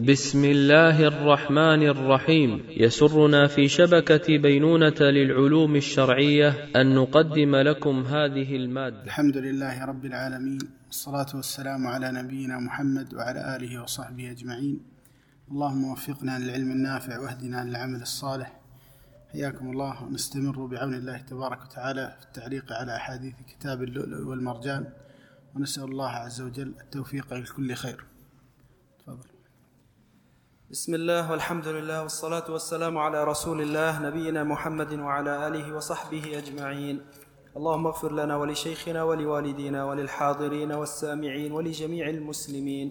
بسم الله الرحمن الرحيم. يسرنا في شبكة بينونة للعلوم الشرعية أن نقدم لكم هذه المادة. الحمد لله رب العالمين، والصلاة والسلام على نبينا محمد وعلى آله وصحبه أجمعين. اللهم وفقنا للعلم النافع واهدنا للعمل الصالح. حياكم الله، ونستمر بعون الله تبارك وتعالى في التعليق على أحاديث كتاب اللؤلؤ والمرجان، ونسأل الله عز وجل التوفيق لكل خير. تفضل. بسم الله والحمد لله والصلاة والسلام على رسول الله نبينا محمد وعلى آله وصحبه أجمعين. اللهم اغفر لنا ولشيخنا ولوالدينا وللحاضرين والسامعين ولجميع المسلمين.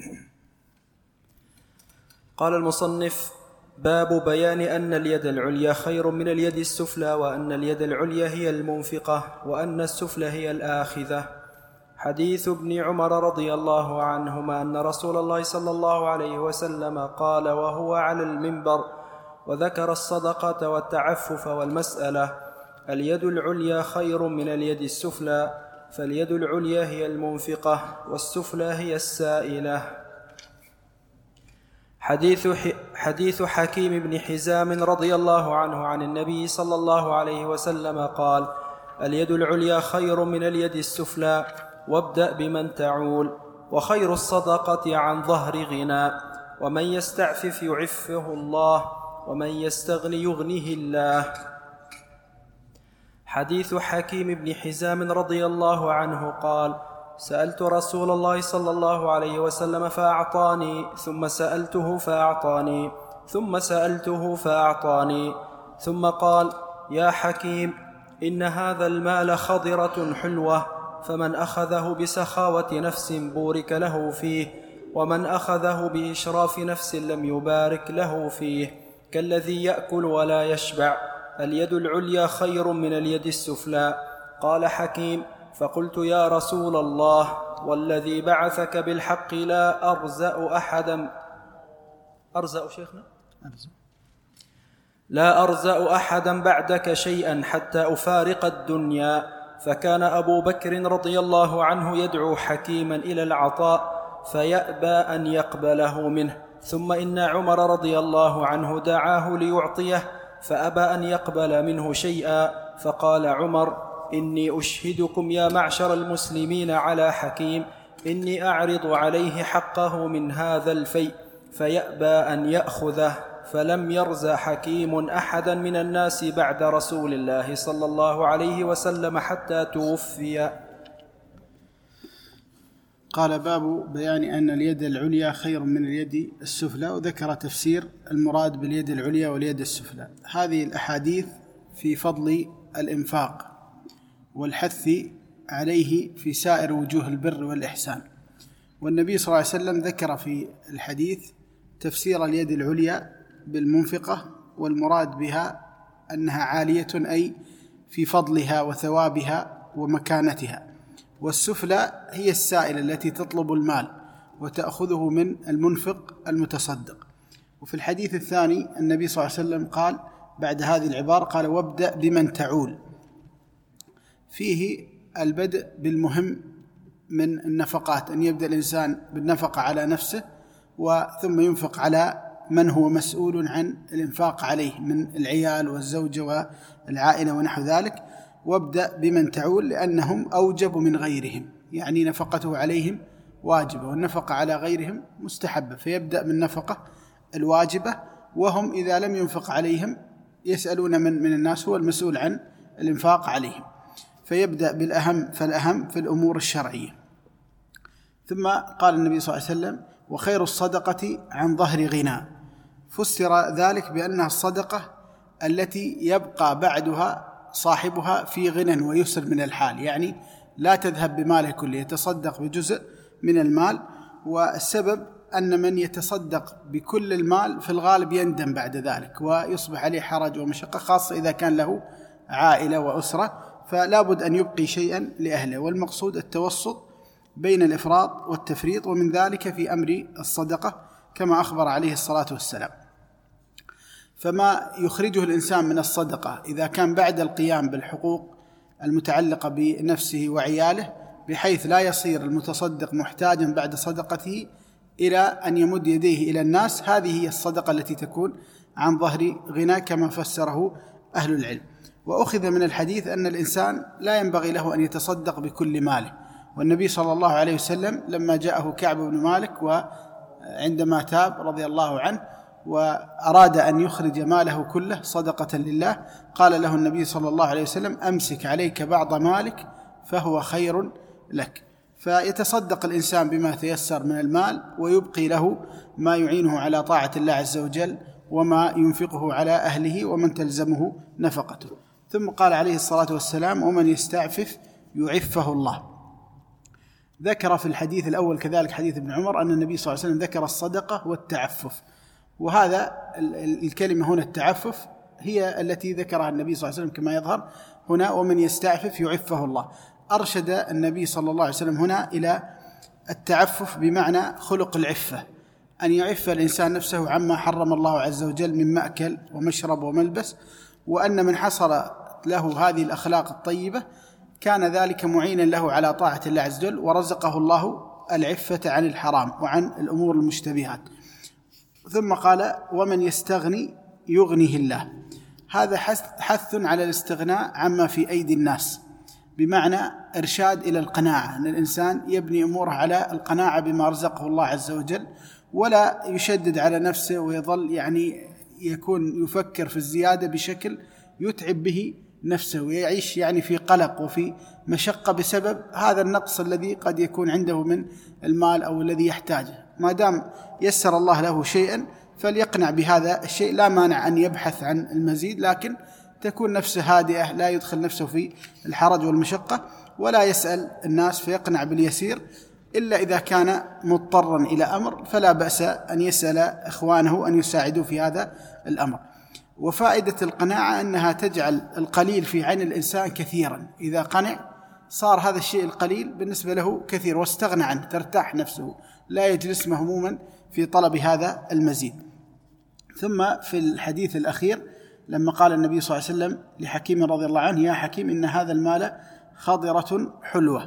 قال المصنف: باب بيان أن اليد العليا خير من اليد السفلى، وأن اليد العليا هي المنفقة، وأن السفلى هي الآخذة. حديث ابن عمر رضي الله عنهما أن رسول الله صلى الله عليه وسلم قال وهو على المنبر وذكر الصدقة والتعفف والمسألة: اليد العليا خير من اليد السفلى، فاليد العليا هي المنفقة والسفلى هي السائلة. حديث حكيم بن حزام رضي الله عنه عن النبي صلى الله عليه وسلم قال: اليد العليا خير من اليد السفلى، وابدأ بمن تعول، وخير الصدقة عن ظهر غنى، ومن يستعفف يعفه الله، ومن يستغني يغنه الله. حديث حكيم بن حزام رضي الله عنه قال: سألت رسول الله صلى الله عليه وسلم فأعطاني، ثم سألته فأعطاني، ثم سألته فأعطاني، ثم قال: يا حكيم، إن هذا المال خضرة حلوة، فمن أخذه بسخاوة نفس بورك له فيه، ومن أخذه بإشراف نفس لم يبارك له فيه، كالذي يأكل ولا يشبع. اليد العليا خير من اليد السفلى. قال حكيم: فقلت يا رسول الله، والذي بعثك بالحق لا أرزأ أحدا بعدك شيئا حتى أفارق الدنيا. فكان أبو بكر رضي الله عنه يدعو حكيما إلى العطاء فيأبى أن يقبله منه، ثم إن عمر رضي الله عنه دعاه ليعطيه فأبى أن يقبل منه شيئا، فقال عمر: إني أشهدكم يا معشر المسلمين على حكيم، إني أعرض عليه حقه من هذا الفيء فيأبى أن يأخذه. فلم يرز حكيم أحدا من الناس بعد رسول الله صلى الله عليه وسلم حتى توفي. قال: باب بيان أن اليد العليا خير من اليد السفلى، وذكر تفسير المراد باليد العليا واليد السفلى. هذه الأحاديث في فضل الإنفاق والحث عليه في سائر وجوه البر والإحسان. والنبي صلى الله عليه وسلم ذكر في الحديث تفسير اليد العليا بالمنفقة، والمراد بها أنها عالية أي في فضلها وثوابها ومكانتها، والسفلى هي السائلة التي تطلب المال وتأخذه من المنفق المتصدق. وفي الحديث الثاني النبي صلى الله عليه وسلم قال بعد هذه العبارة قال: وابدأ بمن تعول. فيه البدء بالمهم من النفقات، أن يبدأ الإنسان بالنفقة على نفسه، وثم ينفق على من هو مسؤول عن الإنفاق عليه من العيال والزوجة والعائلة ونحو ذلك. وابدأ بمن تعول لأنهم أوجب من غيرهم، يعني نفقته عليهم واجبة، والنفقة على غيرهم مستحبة، فيبدأ بالنفقة الواجبة، وهم إذا لم ينفق عليهم يسألون من الناس هو المسؤول عن الإنفاق عليهم، فيبدأ بالأهم فالأهم في الأمور الشرعية. ثم قال النبي صلى الله عليه وسلم: وخير الصدقة عن ظهر غنى. فسر ذلك بأنها الصدقة التي يبقى بعدها صاحبها في غنى ويسر من الحال، يعني لا تذهب بماله كله، يتصدق بجزء من المال. والسبب أن من يتصدق بكل المال في الغالب يندم بعد ذلك ويصبح عليه حرج ومشقة، خاصة إذا كان له عائلة وأسرة، فلا بد أن يبقي شيئا لأهله. والمقصود التوسط بين الإفراط والتفريط، ومن ذلك في أمر الصدقة كما أخبر عليه الصلاة والسلام. فما يخرجه الإنسان من الصدقة إذا كان بعد القيام بالحقوق المتعلقة بنفسه وعياله، بحيث لا يصير المتصدق محتاجا بعد صدقته إلى أن يمد يديه إلى الناس، هذه هي الصدقة التي تكون عن ظهر غنى كما فسره أهل العلم. وأخذ من الحديث أن الإنسان لا ينبغي له أن يتصدق بكل ماله، والنبي صلى الله عليه وسلم لما جاءه كعب بن مالك وعندما تاب رضي الله عنه وأراد أن يخرج ماله كله صدقة لله، قال له النبي صلى الله عليه وسلم: أمسك عليك بعض مالك فهو خير لك. فيتصدق الإنسان بما تيسر من المال، ويبقي له ما يعينه على طاعة الله عز وجل وما ينفقه على أهله ومن تلزمه نفقته. ثم قال عليه الصلاة والسلام: ومن يستعفف يعفه الله. ذكر في الحديث الأول كذلك حديث ابن عمر أن النبي صلى الله عليه وسلم ذكر الصدقة والتعفف، وهذا الكلمة هنا التعفف هي التي ذكرها النبي صلى الله عليه وسلم كما يظهر هنا: ومن يستعفف يعفه الله. أرشد النبي صلى الله عليه وسلم هنا إلى التعفف بمعنى خلق العفة، أن يعف الإنسان نفسه عما حرم الله عز وجل من مأكل ومشرب وملبس، وأن من حصل له هذه الأخلاق الطيبة كان ذلك معينا له على طاعة الله عز وجل، ورزقه الله العفة عن الحرام وعن الأمور المشتبهات. ثم قال: ومن يستغني يغنيه الله. هذا حث على الاستغناء عما في أيدي الناس، بمعنى إرشاد إلى القناعة، أن الإنسان يبني أموره على القناعة بما رزقه الله عز وجل، ولا يشدد على نفسه ويظل يكون يفكر في الزيادة بشكل يتعب به نفسه، ويعيش في قلق وفي مشقة بسبب هذا النقص الذي قد يكون عنده من المال أو الذي يحتاجه. ما دام يسر الله له شيئا فليقنع بهذا الشيء، لا مانع أن يبحث عن المزيد، لكن تكون نفسه هادئة، لا يدخل نفسه في الحرج والمشقة، ولا يسأل الناس فيقنع باليسير، إلا إذا كان مضطرا إلى أمر فلا بأس أن يسأل إخوانه أن يساعدوا في هذا الأمر. وفائدة القناعة أنها تجعل القليل في عين الإنسان كثيرا، إذا قنع صار هذا الشيء القليل بالنسبة له كثير واستغنى عنه، ترتاح نفسه، لا يجلس مهموما في طلب هذا المزيد. ثم في الحديث الأخير لما قال النبي صلى الله عليه وسلم لحكيم رضي الله عنه: يا حكيم إن هذا المال خضرة حلوة،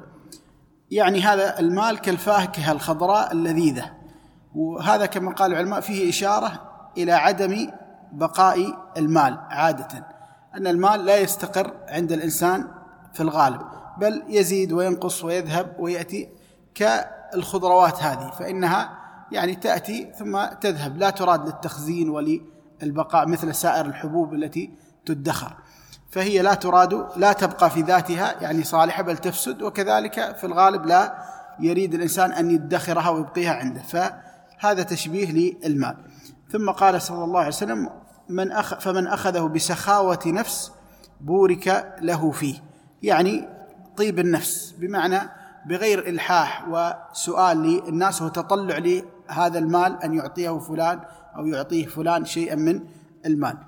هذا المال كالفاكهة الخضراء اللذيذة. وهذا كما قال العلماء فيه إشارة إلى عدم بقاء المال عادة، أن المال لا يستقر عند الإنسان في الغالب، بل يزيد وينقص ويذهب ويأتي كالخضروات هذه، فإنها تأتي ثم تذهب، لا تراد للتخزين وللبقاء مثل سائر الحبوب التي تدخر، فهي لا تراد، لا تبقى في ذاتها صالحة، بل تفسد، وكذلك في الغالب لا يريد الإنسان أن يدخرها ويبقيها عنده، فهذا تشبيه للمال. ثم قال صلى الله عليه وسلم: فمن أخذه بسخاوة نفس بورك له فيه، طيب النفس، بمعنى بغير إلحاح وسؤال للناس وتطلع لهذا المال أن يعطيه فلان أو يعطيه فلان شيئا من المال،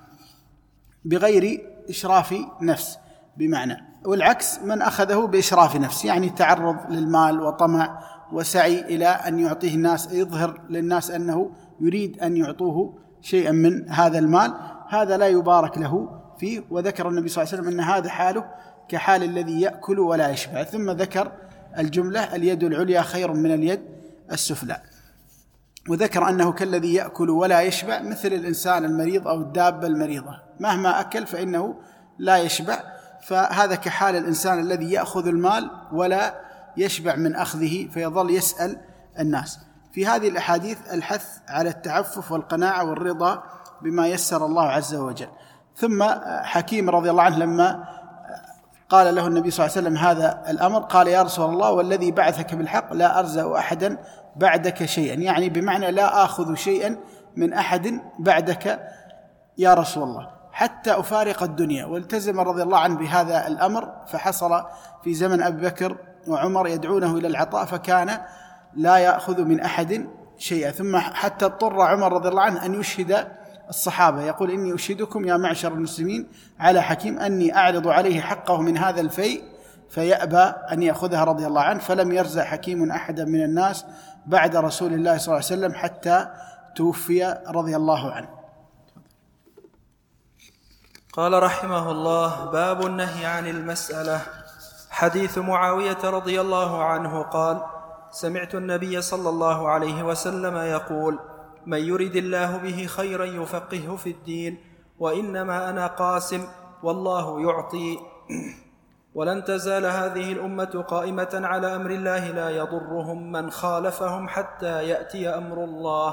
بغير إشراف نفس بمعنى. والعكس من أخذه بإشراف نفس، تعرض للمال وطمع وسعي إلى أن يعطيه الناس، يظهر للناس أنه يريد أن يعطوه شيئا من هذا المال، هذا لا يبارك له فيه. وذكر النبي صلى الله عليه وسلم أن هذا حاله كحال الذي يأكل ولا يشبع، ثم ذكر الجملة: اليد العليا خير من اليد السفلى. وذكر أنه كالذي يأكل ولا يشبع، مثل الإنسان المريض أو الدابة المريضة، مهما أكل فإنه لا يشبع، فهذا كحال الإنسان الذي يأخذ المال ولا يشبع من أخذه، فيظل يسأل الناس. في هذه الأحاديث الحث على التعفف والقناعة والرضا بما يسر الله عز وجل. ثم حكيم رضي الله عنه لما قال له النبي صلى الله عليه وسلم هذا الأمر، قال: يا رسول الله والذي بعثك بالحق لا أرزق أحدا بعدك شيئا، بمعنى لا آخذ شيئا من أحد بعدك يا رسول الله حتى أفارق الدنيا. والتزم رضي الله عنه بهذا الأمر، فحصل في زمن أبي بكر وعمر يدعونه إلى العطاء، فكان لا يأخذ من أحد شيئا. ثم حتى اضطر عمر رضي الله عنه أن يشهد الصحابة، يقول: إني أشهدكم يا معشر المسلمين على حكيم أني أعرض عليه حقه من هذا الفيء، فيأبى أن يأخذها رضي الله عنه. فلم يرزق حكيم أحدا من الناس بعد رسول الله صلى الله عليه وسلم حتى توفي رضي الله عنه. قال رحمه الله: باب النهي عن المسألة. حديث معاوية رضي الله عنه قال: سمعت النبي صلى الله عليه وسلم يقول: من يرد الله به خيرا يفقهه في الدين، وإنما أنا قاسم والله يعطي. ولن تزال هذه الأمة قائمة على أمر الله لا يضرهم من خالفهم حتى يأتي أمر الله.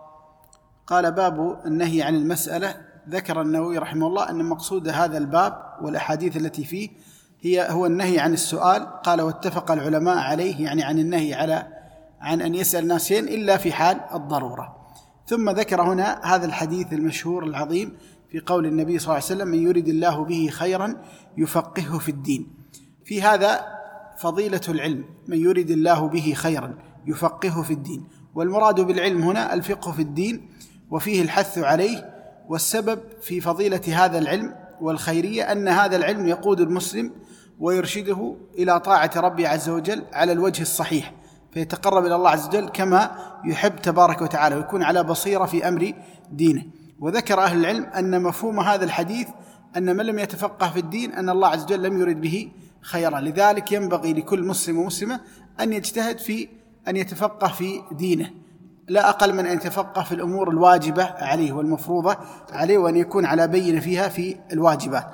قال: باب النهي عن المسألة. ذكر النووي رحمه الله أن مقصود هذا الباب والأحاديث التي فيه هو النهي عن السؤال. قال: واتفق العلماء عليه، يعني عن النهي عن أن يسأل الناس شيئا إلا في حال الضرورة. ثم ذكر هنا هذا الحديث المشهور العظيم في قول النبي صلى الله عليه وسلم: من يرد الله به خيرا يفقهه في الدين. في هذا فضيلة العلم، من يرد الله به خيرا يفقهه في الدين، والمراد بالعلم هنا الفقه في الدين، وفيه الحث عليه. والسبب في فضيلة هذا العلم والخيرية أن هذا العلم يقود المسلم ويرشده إلى طاعة ربه عز وجل على الوجه الصحيح، فيتقرب إلى الله عز وجل كما يحب تبارك وتعالى، ويكون على بصيرة في أمر دينه. وذكر أهل العلم أن مفهوم هذا الحديث أن من لم يتفقه في الدين أن الله عز وجل لم يرد به خيرا. لذلك ينبغي لكل مسلم ومسلمة أن يجتهد في أن يتفقه في دينه، لا أقل من أن يتفقه في الأمور الواجبة عليه والمفروضة عليه، وأن يكون على بينة فيها في الواجبات.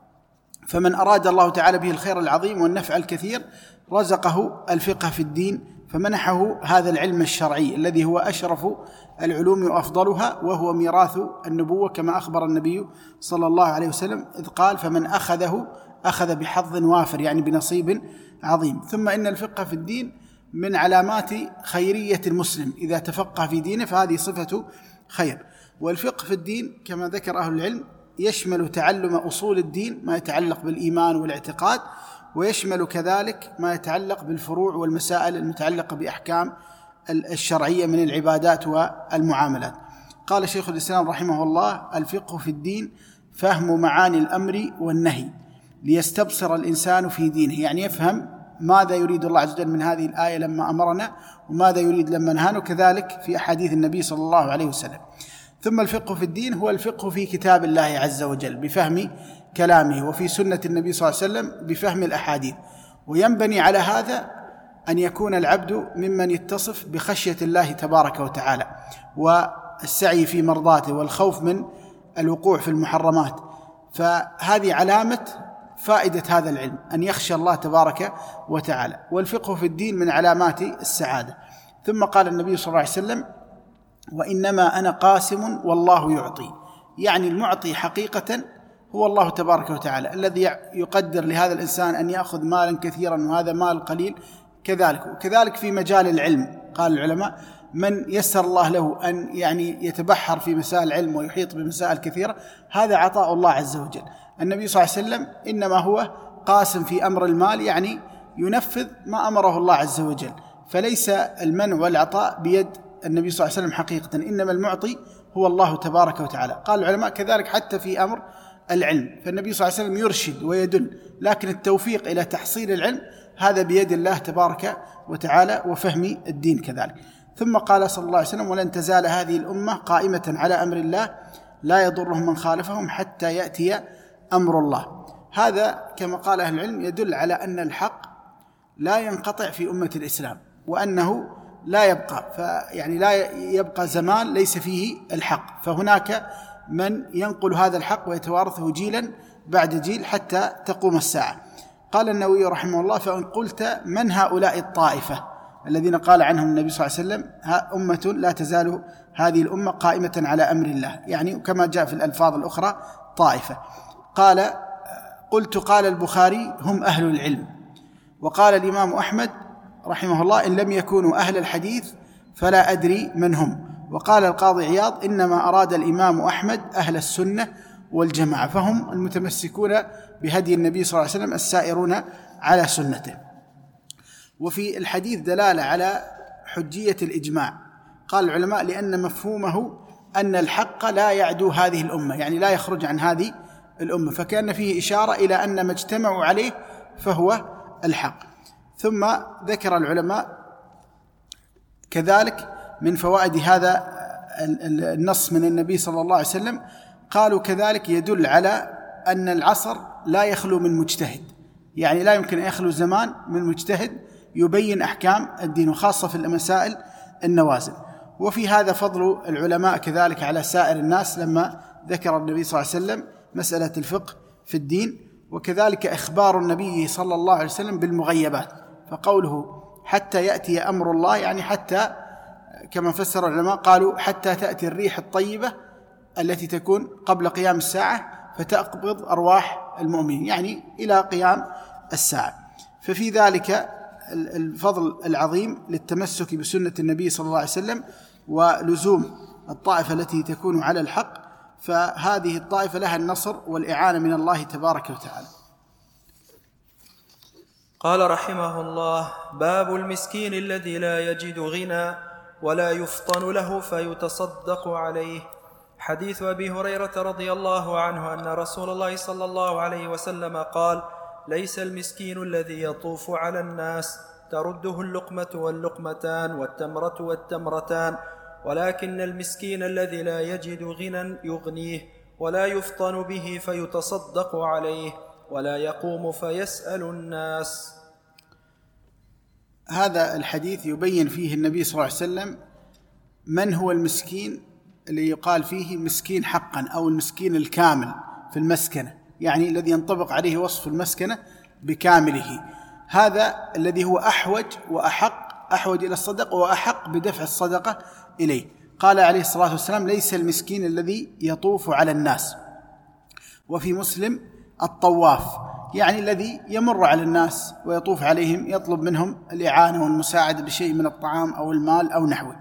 فمن أراد الله تعالى به الخير العظيم والنفع الكثير رزقه الفقه في الدين، فمنحه هذا العلم الشرعي الذي هو أشرف العلوم وأفضلها، وهو ميراث النبوة كما أخبر النبي صلى الله عليه وسلم إذ قال: فمن أخذه أخذ بحظ وافر، يعني بنصيب عظيم. ثم إن الفقه في الدين من علامات خيرية المسلم، إذا تفقه في دينه فهذه صفة خير. والفقه في الدين كما ذكر أهل العلم يشمل تعلم أصول الدين ما يتعلق بالإيمان والاعتقاد، ويشمل كذلك ما يتعلق بالفروع والمسائل المتعلقة بأحكام الشرعية من العبادات والمعاملات. قال شيخ الإسلام رحمه الله: الفقه في الدين فهم معاني الأمر والنهي ليستبصر الإنسان في دينه، يعني يفهم ماذا يريد الله عز وجل من هذه الآية لما أمرنا، وماذا يريد لما نهانا، وكذلك في أحاديث النبي صلى الله عليه وسلم. ثم الفقه في الدين هو الفقه في كتاب الله عز وجل بفهم كلامه، وفي سنة النبي صلى الله عليه وسلم بفهم الأحاديث. وينبني على هذا أن يكون العبد ممن يتصف بخشية الله تبارك وتعالى، والسعي في مرضاته، والخوف من الوقوع في المحرمات. فهذه علامة فائدة هذا العلم، أن يخشى الله تبارك وتعالى. والفقه في الدين من علامات السعادة. ثم قال النبي صلى الله عليه وسلم: وإنما أنا قاسم والله يعطي، يعني المعطي حقيقة هو الله تبارك وتعالى، الذي يقدر لهذا الإنسان أن يأخذ مالا كثيرا وهذا مال قليل. كذلك في مجال العلم قال العلماء: من يسر الله له أن يعني يتبحر في مسائل العلم ويحيط بمسائل كثيرة، هذا عطاء الله عز وجل. النبي صلى الله عليه وسلم إنما هو قاسم في أمر المال، يعني ينفذ ما أمره الله عز وجل، فليس المنع والعطاء بيد النبي صلى الله عليه وسلم حقيقة، إنما المعطي هو الله تبارك وتعالى. قال العلماء كذلك حتى في أمر العلم، فالنبي صلى الله عليه وسلم يرشد ويدل، لكن التوفيق إلى تحصيل العلم هذا بيد الله تبارك وتعالى، وفهم الدين كذلك. ثم قال صلى الله عليه وسلم: ولن تزال هذه الأمة قائمة على أمر الله لا يضرهم من خالفهم حتى يأتي أمر الله. هذا كما قال أهل العلم يدل على أن الحق لا ينقطع في أمة الإسلام، وأنه لا يبقى، يعني لا يبقى زمان ليس فيه الحق، فهناك من ينقل هذا الحق ويتوارثه جيلا بعد جيل حتى تقوم الساعة. قال النووي رحمه الله: فإن قلت من هؤلاء الطائفة الذين قال عنهم النبي صلى الله عليه وسلم: أمة لا تزال هذه الأمة قائمة على أمر الله، يعني كما جاء في الألفاظ الأخرى طائفة. قلت قال البخاري: هم أهل العلم. وقال الإمام أحمد رحمه الله: إن لم يكونوا أهل الحديث فلا أدري من هم. وقال القاضي عياض: إنما أراد الإمام أحمد أهل السنة والجماعة، فهم المتمسكون بهدي النبي صلى الله عليه وسلم السائرون على سنته. وفي الحديث دلالة على حجية الإجماع. قال العلماء: لأن مفهومه أن الحق لا يعدو هذه الأمة، يعني لا يخرج عن هذه الأمة، فكان فيه إشارة إلى أن ما اجتمعوا عليه فهو الحق. ثم ذكر العلماء كذلك من فوائد هذا النص من النبي صلى الله عليه وسلم، قالوا كذلك يدل على أن العصر لا يخلو من مجتهد، يعني لا يمكن أن يخلو زمان من مجتهد يبين أحكام الدين، وخاصة في المسائل النوازل. وفي هذا فضل العلماء كذلك على سائر الناس، لما ذكر النبي صلى الله عليه وسلم مسألة الفقه في الدين، وكذلك إخبار النبي صلى الله عليه وسلم بالمغيبات. فقوله حتى يأتي أمر الله، يعني حتى كما فسر العلماء قالوا حتى تأتي الريح الطيبة التي تكون قبل قيام الساعة فتقبض أرواح المؤمنين، يعني إلى قيام الساعة. ففي ذلك الفضل العظيم للتمسك بسنة النبي صلى الله عليه وسلم ولزوم الطائفة التي تكون على الحق، فهذه الطائفة لها النصر والإعانة من الله تبارك وتعالى. قال رحمه الله: باب المسكين الذي لا يجد غنى ولا يفطن له فيتصدق عليه. حديث أبي هريرة رضي الله عنه أن رسول الله صلى الله عليه وسلم قال: ليس المسكين الذي يطوف على الناس ترده اللقمة واللقمتان والتمرة والتمرتان، ولكن المسكين الذي لا يجد غنى يغنيه ولا يفطن به فيتصدق عليه ولا يقوم فيسأل الناس. هذا الحديث يبين فيه النبي صلى الله عليه وسلم من هو المسكين اللي يقال فيه مسكين حقا، أو المسكين الكامل في المسكنة، يعني الذي ينطبق عليه وصف المسكنة بكامله. هذا الذي هو أحوج إلى الصدقة وأحق بدفع الصدقة إليه. قال عليه الصلاة والسلام: ليس المسكين الذي يطوف على الناس. وفي مسلم: الطواف، يعني الذي يمر على الناس ويطوف عليهم يطلب منهم الإعانة والمساعدة بشيء من الطعام أو المال أو نحوه.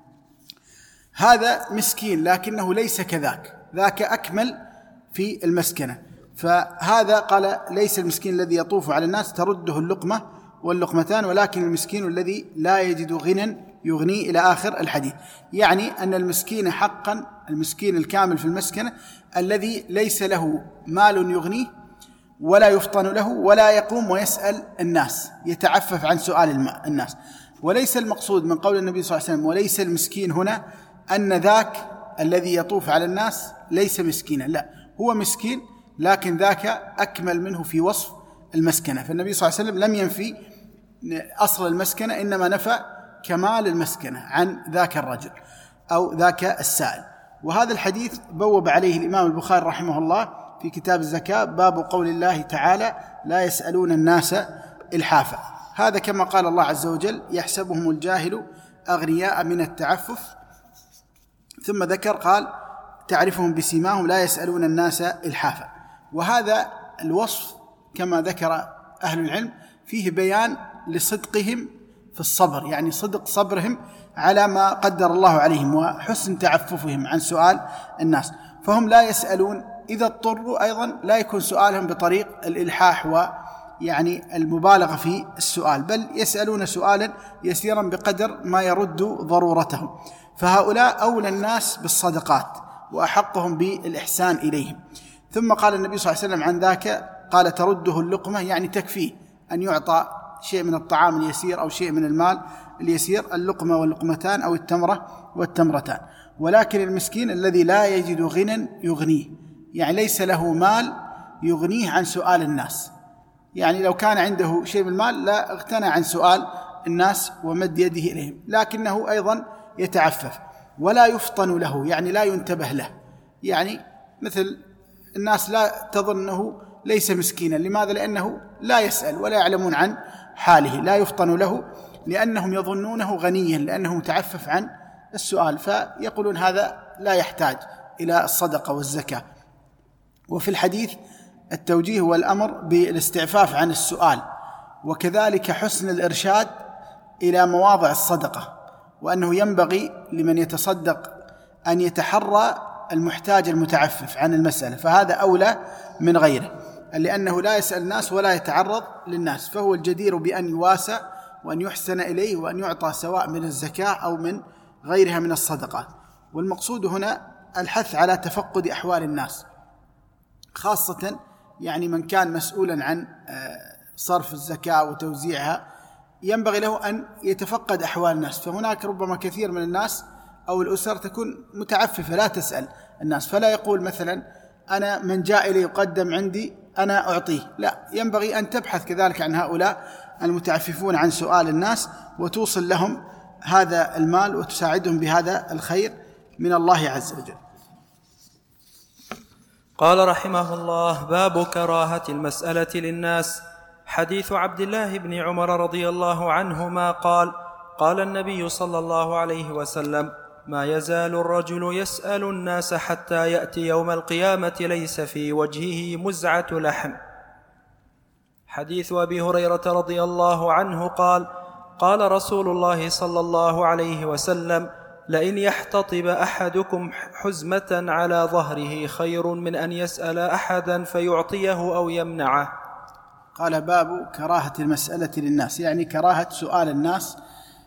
هذا مسكين لكنه ليس كذاك، ذاك أكمل في المسكنة. فهذا قال: ليس المسكين الذي يطوف على الناس ترده اللقمة واللقمتان، ولكن المسكين الذي لا يجد غنى يغنيه، إلى آخر الحديث. يعني أن المسكين حقا، المسكين الكامل في المسكنة الذي ليس له مال يغنيه ولا يفطن له ولا يقوم ويسأل الناس، يتعفف عن سؤال الناس. وليس المقصود من قول النبي صلى الله عليه وسلم وليس المسكين هنا أن ذاك الذي يطوف على الناس ليس مسكينا، لا، هو مسكين لكن ذاك أكمل منه في وصف المسكنة. فالنبي صلى الله عليه وسلم لم ينفي أصل المسكنة، إنما نفى كمال المسكنة عن ذاك الرجل أو ذاك السائل. وهذا الحديث بوب عليه الإمام البخاري رحمه الله في كتاب الزكاة، باب قول الله تعالى: لا يسألون الناس إلحافا. هذا كما قال الله عز وجل: يحسبهم الجاهل أغنياء من التعفف. ثم ذكر قال: تعرفهم بسيماهم لا يسألون الناس إلحافا. وهذا الوصف كما ذكر أهل العلم فيه بيان لصدقهم في الصبر، يعني صدق صبرهم على ما قدر الله عليهم وحسن تعففهم عن سؤال الناس. فهم لا يسألون، إذا اضطروا أيضا لا يكون سؤالهم بطريق الإلحاح ويعني المبالغة في السؤال، بل يسألون سؤالا يسيرا بقدر ما يرد ضرورتهم. فهؤلاء أولى الناس بالصدقات وأحقهم بالإحسان إليهم. ثم قال النبي صلى الله عليه وسلم عن ذاك قال: ترده اللقمة، يعني تكفيه أن يعطى شيء من الطعام اليسير أو شيء من المال اليسير، اللقمة واللقمتان أو التمرة والتمرتان. ولكن المسكين الذي لا يجد غنى يغنيه، يعني ليس له مال يغنيه عن سؤال الناس، يعني لو كان عنده شيء من المال لا اغتنى عن سؤال الناس ومد يده إليهم، لكنه أيضا يتعفف. ولا يفطن له، يعني لا ينتبه له، يعني مثل الناس لا تظنه ليس مسكينا. لماذا؟ لأنه لا يسأل ولا يعلمون عن حاله. لا يفطن له لأنهم يظنونه غنيا، لأنه متعفف عن السؤال، فيقولون هذا لا يحتاج إلى الصدقة والزكاة. وفي الحديث التوجيه والأمر بالاستعفاف عن السؤال، وكذلك حسن الإرشاد إلى مواضع الصدقة، وأنه ينبغي لمن يتصدق أن يتحرى المحتاج المتعفف عن المسألة، فهذا أولى من غيره، لأنه لا يسأل الناس ولا يتعرض للناس، فهو الجدير بأن يواسى وأن يحسن إليه وأن يعطى سواء من الزكاة أو من غيرها من الصدقات. والمقصود هنا الحث على تفقد أحوال الناس، خاصة يعني من كان مسؤولا عن صرف الزكاة وتوزيعها، ينبغي له أن يتفقد أحوال الناس. فهناك ربما كثير من الناس أو الأسر تكون متعففة لا تسأل الناس، فلا يقول مثلا أنا من جاء إلي يقدم عندي أنا أعطيه، لا، ينبغي أن تبحث كذلك عن هؤلاء المتعففون عن سؤال الناس وتوصل لهم هذا المال وتساعدهم بهذا الخير من الله عز وجل. قال رحمه الله: باب كراهة المسألة للناس. حديث عبد الله بن عمر رضي الله عنهما قال: قال النبي صلى الله عليه وسلم: ما يزال الرجل يسأل الناس حتى يأتي يوم القيامة ليس في وجهه مزعة لحم. حديث أبي هريرة رضي الله عنه قال: قال رسول الله صلى الله عليه وسلم: لئن يحتطب أحدكم حزمة على ظهره خير من أن يسأل أحدا فيعطيه أو يمنعه. قال: باب كراهة المسألة للناس، يعني كراهة سؤال الناس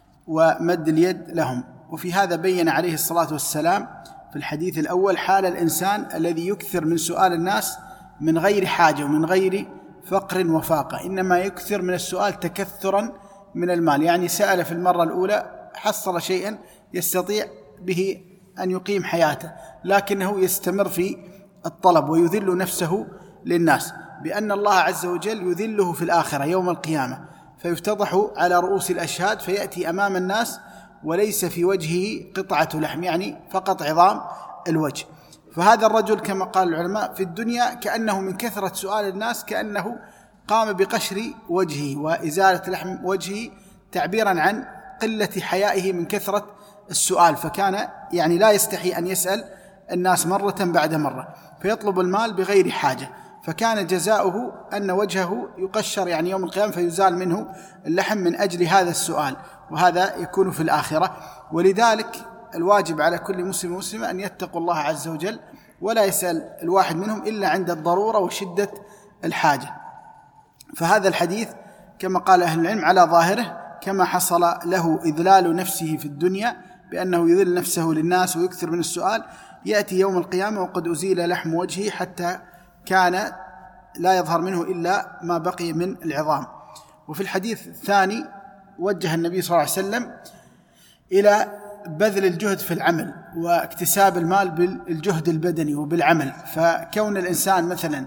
ومد اليد لهم. وفي هذا بين عليه الصلاة والسلام في الحديث الأول حال الإنسان الذي يكثر من سؤال الناس من غير حاجة ومن غير فقر وفاقة، إنما يكثر من السؤال تكثرا من المال، يعني سأل في المرة الأولى حصل شيئا يستطيع به أن يقيم حياته، لكنه يستمر في الطلب ويذل نفسه للناس، بأن الله عز وجل يذله في الآخرة يوم القيامة فيفتضح على رؤوس الأشهاد فيأتي أمام الناس وليس في وجهه قطعة لحم، يعني فقط عظام الوجه. فهذا الرجل كما قال العلماء في الدنيا كأنه من كثرة سؤال الناس كأنه قام بقشر وجهه وإزالة لحم وجهه تعبيرا عن قلة حيائه من كثرة السؤال، فكان يعني لا يستحي أن يسأل الناس مرة بعد مرة فيطلب المال بغير حاجة، فكان جزاؤه أن وجهه يقشر يعني يوم القيامة فيزال منه اللحم من أجل هذا السؤال، وهذا يكون في الآخرة. ولذلك الواجب على كل مسلم ومسلمة أن يتقوا الله عز وجل ولا يسأل الواحد منهم إلا عند الضرورة وشدة الحاجة. فهذا الحديث كما قال أهل العلم على ظاهره كما حصل له إذلال نفسه في الدنيا بأنه يذل نفسه للناس ويكثر من السؤال، يأتي يوم القيامة وقد أزيل لحم وجهه حتى كان لا يظهر منه إلا ما بقي من العظام. وفي الحديث الثاني وجه النبي صلى الله عليه وسلم إلى بذل الجهد في العمل واكتساب المال بالجهد البدني وبالعمل، فكون الإنسان مثلا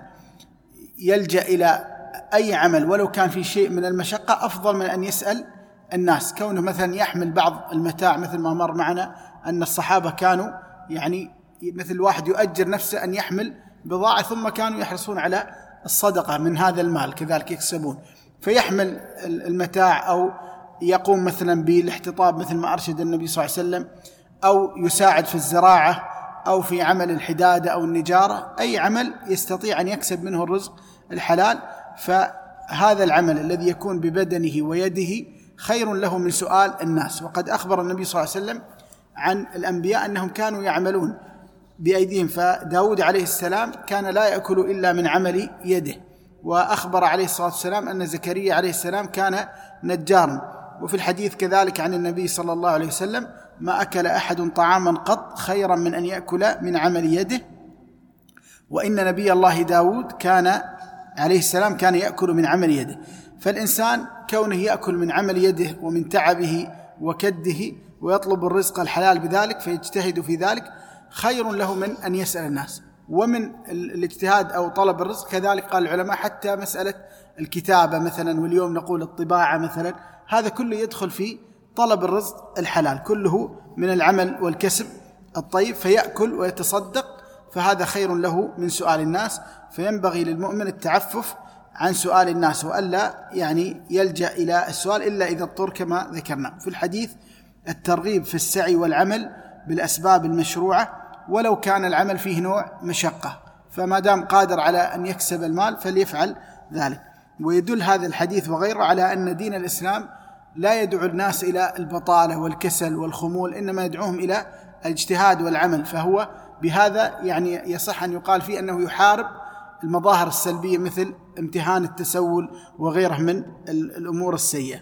يلجأ إلى أي عمل ولو كان في شيء من المشقة أفضل من أن يسأل الناس. كونه مثلا يحمل بعض المتاع مثل ما مر معنا أن الصحابة كانوا يعني مثل واحد يؤجر نفسه أن يحمل بضاعة ثم كانوا يحرصون على الصدقة من هذا المال كذلك يكسبون، فيحمل المتاع أو يقوم مثلا بالاحتطاب مثل ما أرشد النبي صلى الله عليه وسلم، أو يساعد في الزراعة أو في عمل الحدادة أو النجارة، أي عمل يستطيع أن يكسب منه الرزق الحلال، فهذا العمل الذي يكون ببدنه ويده خير له من سؤال الناس. وقد أخبر النبي صلى الله عليه وسلم عن الأنبياء أنهم كانوا يعملون بأيديهم، فداود عليه السلام كان لا يأكل إلا من عمل يده، وأخبر عليه الصلاة والسلام أن زكريا عليه السلام كان نجارا. وفي الحديث كذلك عن النبي صلى الله عليه وسلم: ما أكل أحد طعاما قط خيرا من أن يأكل من عمل يده. وإن نبي الله داود كان عليه السلام كان يأكل من عمل يده. فالإنسان كونه يأكل من عمل يده ومن تعبه وكده ويطلب الرزق الحلال بذلك فيجتهد في ذلك خير له من أن يسأل الناس. ومن الاجتهاد أو طلب الرزق كذلك قال العلماء حتى مسألة الكتابة مثلا، واليوم نقول الطباعة مثلا، هذا كله يدخل في طلب الرزق الحلال، كله من العمل والكسب الطيب، فيأكل ويتصدق فهذا خير له من سؤال الناس. فينبغي للمؤمن التعفف عن سؤال الناس وألا يعني يلجأ إلى السؤال إلا إذا اضطر كما ذكرنا. في الحديث الترغيب في السعي والعمل بالأسباب المشروعة ولو كان العمل فيه نوع مشقة، فما دام قادر على أن يكسب المال فليفعل ذلك. ويدل هذا الحديث وغيره على أن دين الإسلام لا يدعو الناس إلى البطالة والكسل والخمول، إنما يدعوهم إلى الاجتهاد والعمل، فهو بهذا يعني يصح أن يقال فيه أنه يحارب المظاهر السلبية مثل امتهان التسول وغيره من الأمور السيئة.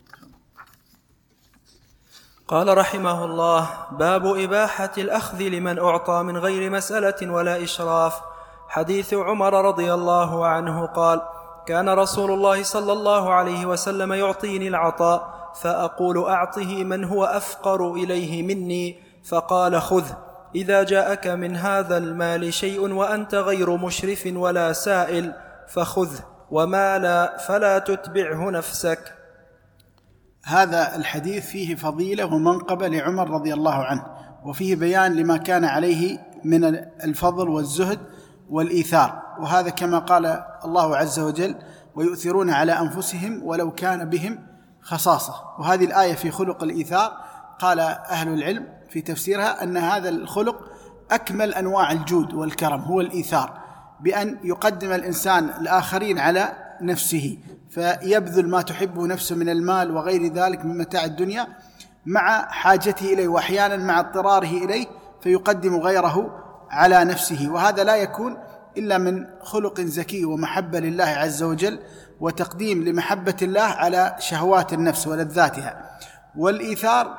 قال رحمه الله: باب إباحة الأخذ لمن أعطى من غير مسألة ولا إشراف. حديث عمر رضي الله عنه قال: كان رسول الله صلى الله عليه وسلم يعطيني العطاء فأقول أعطه من هو أفقر إليه مني، فقال: خذ، إذا جاءك من هذا المال شيء وأنت غير مشرف ولا سائل فخذ، وما لا فلا تتبعه نفسك. هذا الحديث فيه فضيلة ومنقبة لعمر رضي الله عنه، وفيه بيان لما كان عليه من الفضل والزهد والإيثار، وهذا كما قال الله عز وجل: ويؤثرون على أنفسهم ولو كان بهم خصاصة. وهذه الآية في خلق الإيثار قال أهل العلم في تفسيرها أن هذا الخلق أكمل أنواع الجود والكرم، هو الإيثار، بأن يقدم الإنسان الآخرين على نفسه، فيبذل ما تحبه نفسه من المال وغير ذلك من متاع الدنيا مع حاجته إليه، وأحيانا مع اضطراره إليه، فيقدم غيره على نفسه. وهذا لا يكون إلا من خلق زكي ومحبة لله عز وجل، وتقديم لمحبة الله على شهوات النفس ولذاتها. والإيثار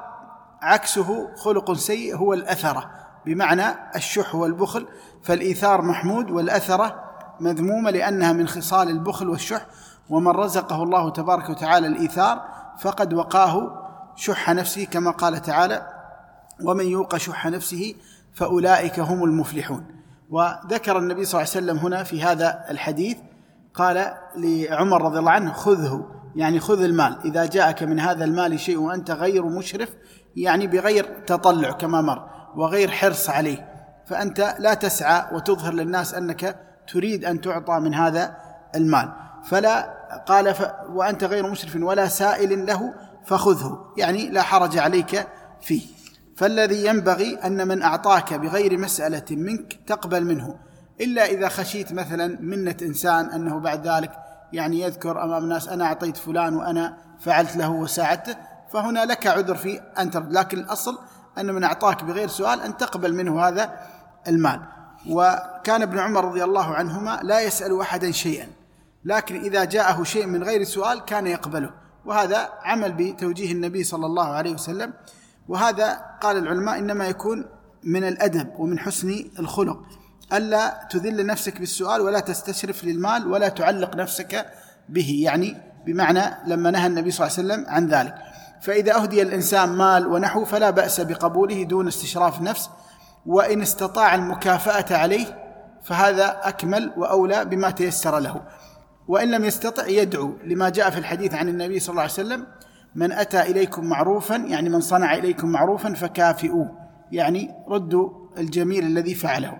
عكسه خلق سيء، هو الأثرة، بمعنى الشح والبخل. فالإيثار محمود، والأثرة مذمومة لأنها من خصال البخل والشح. ومن رزقه الله تبارك وتعالى الإيثار فقد وقاه شح نفسه، كما قال تعالى: ومن يوق شح نفسه فأولئك هم المفلحون. وذكر النبي صلى الله عليه وسلم هنا في هذا الحديث، قال لعمر رضي الله عنه: خذه، يعني خذ المال، إذا جاءك من هذا المال شيء وأنت غير مشرف، يعني بغير تطلع كما مر وغير حرص عليه، فأنت لا تسعى وتظهر للناس أنك تريد أن تعطى من هذا المال. فلا قال وأنت غير مشرف ولا سائل له فخذه، يعني لا حرج عليك فيه. فالذي ينبغي أن من أعطاك بغير مسألة منك تقبل منه، إلا إذا خشيت مثلا منة إنسان أنه بعد ذلك يعني يذكر أمام الناس: أنا أعطيت فلان وأنا فعلت له وساعدته، فهنا لك عذر في أن ترد. لكن الأصل أن من أعطاك بغير سؤال أن تقبل منه هذا المال. وكان ابن عمر رضي الله عنهما لا يسأل أحدا شيئا، لكن إذا جاءه شيء من غير سؤال كان يقبله، وهذا عمل بتوجيه النبي صلى الله عليه وسلم. وهذا قال العلماء إنما يكون من الأدب ومن حسن الخلق، ألا تذل نفسك بالسؤال ولا تستشرف للمال ولا تعلق نفسك به، يعني بمعنى لما نهى النبي صلى الله عليه وسلم عن ذلك. فإذا أهدي الإنسان مال ونحو فلا بأس بقبوله دون استشراف نفس، وإن استطاع المكافأة عليه فهذا أكمل وأولى بما تيسر له. وإن لم يستطع يدعو لما جاء في الحديث عن النبي صلى الله عليه وسلم: من أتى إليكم معروفا، يعني من صنع إليكم معروفا فكافئوه، يعني ردوا الجميل الذي فعله.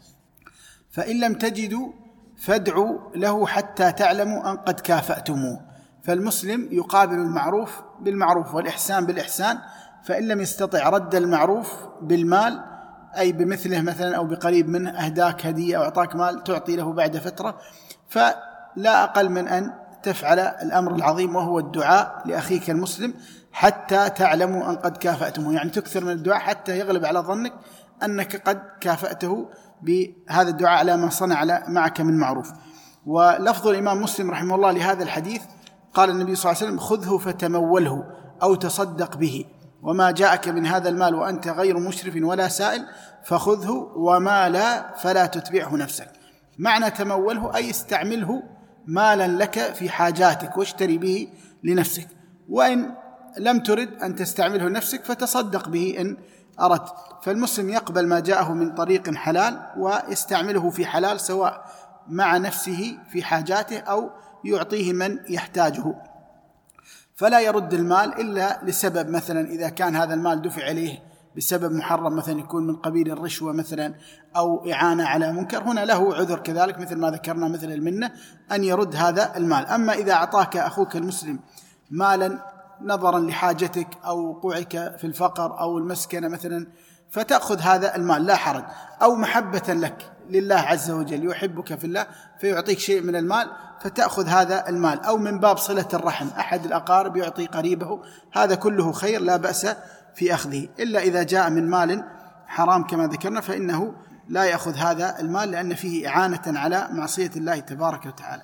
فإن لم تجدوا فادعوا له حتى تعلموا أن قد كافأتموه. فالمسلم يقابل المعروف بالمعروف والإحسان بالإحسان، فإن لم يستطع رد المعروف بالمال، أي بمثله مثلا أو بقريب منه، أهداك هدية أو أعطاك مال تعطي له بعد فترة، فلا أقل من أن تفعل الأمر العظيم وهو الدعاء لأخيك المسلم حتى تعلموا أن قد كافأتموه، يعني تكثر من الدعاء حتى يغلب على ظنك أنك قد كافأته بهذا الدعاء على ما صنع معك من معروف. ولفظ الإمام مسلم رحمه الله لهذا الحديث قال النبي صلى الله عليه وسلم: خذه فتموله أو تصدق به، وما جاءك من هذا المال وأنت غير مشرف ولا سائل فخذه، وما لا فلا تتبعه نفسك. معنى تموله أي استعمله مالا لك في حاجاتك واشتري به لنفسك، وإن لم ترد أن تستعمله نفسك فتصدق به إن أردت. فالمسلم يقبل ما جاءه من طريق حلال ويستعمله في حلال، سواء مع نفسه في حاجاته أو يعطيه من يحتاجه. فلا يرد المال إلا لسبب، مثلا إذا كان هذا المال دفع إليه بسبب محرم، مثلا يكون من قبيل الرشوة مثلا أو إعانة على منكر، هنا له عذر كذلك مثل ما ذكرنا مثل المنة أن يرد هذا المال. أما إذا أعطاك أخوك المسلم مالا نظرا لحاجتك أو وقوعك في الفقر أو المسكنة مثلا، فتأخذ هذا المال لا حرج، أو محبة لك لله عز وجل، يحبك في الله فيعطيك شيء من المال فتأخذ هذا المال، أو من باب صلة الرحم، أحد الأقارب يعطي قريبه، هذا كله خير لا بأس في أخذه، إلا إذا جاء من مال حرام كما ذكرنا فإنه لا يأخذ هذا المال لأن فيه إعانة على معصية الله تبارك وتعالى.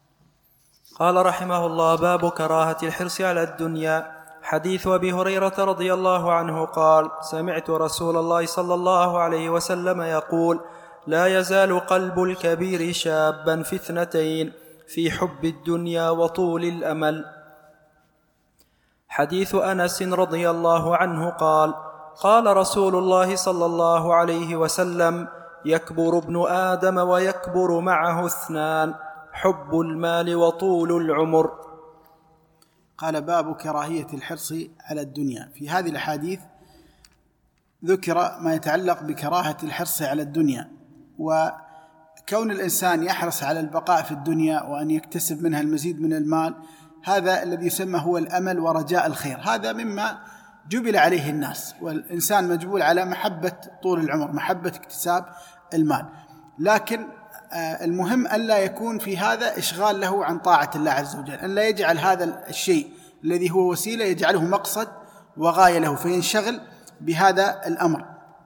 قال رحمه الله: باب كراهة الحرص على الدنيا. حديث أبي هريرة رضي الله عنه قال: سمعت رسول الله صلى الله عليه وسلم يقول: لا يزال قلب الكبير شابا في اثنتين، في حب الدنيا وطول الأمل. حديث أنس رضي الله عنه قال: قال رسول الله صلى الله عليه وسلم: يكبر ابن آدم ويكبر معه اثنان: حب المال وطول العمر. قال: باب كراهية الحرص على الدنيا. في هذه الأحاديث ذكر ما يتعلق بكراهة الحرص على الدنيا، وكون الإنسان يحرص على البقاء في الدنيا وأن يكتسب منها المزيد من المال، هذا الذي يسمى هو الأمل ورجاء الخير. هذا مما جبل عليه الناس، والإنسان مجبول على محبة طول العمر، محبة اكتساب المال. لكن المهم ألا يكون في هذا إشغال له عن طاعة الله عز وجل، أن لا يجعل هذا الشيء الذي هو وسيلة يجعله مقصد وغاية له فينشغل بهذا الأمر.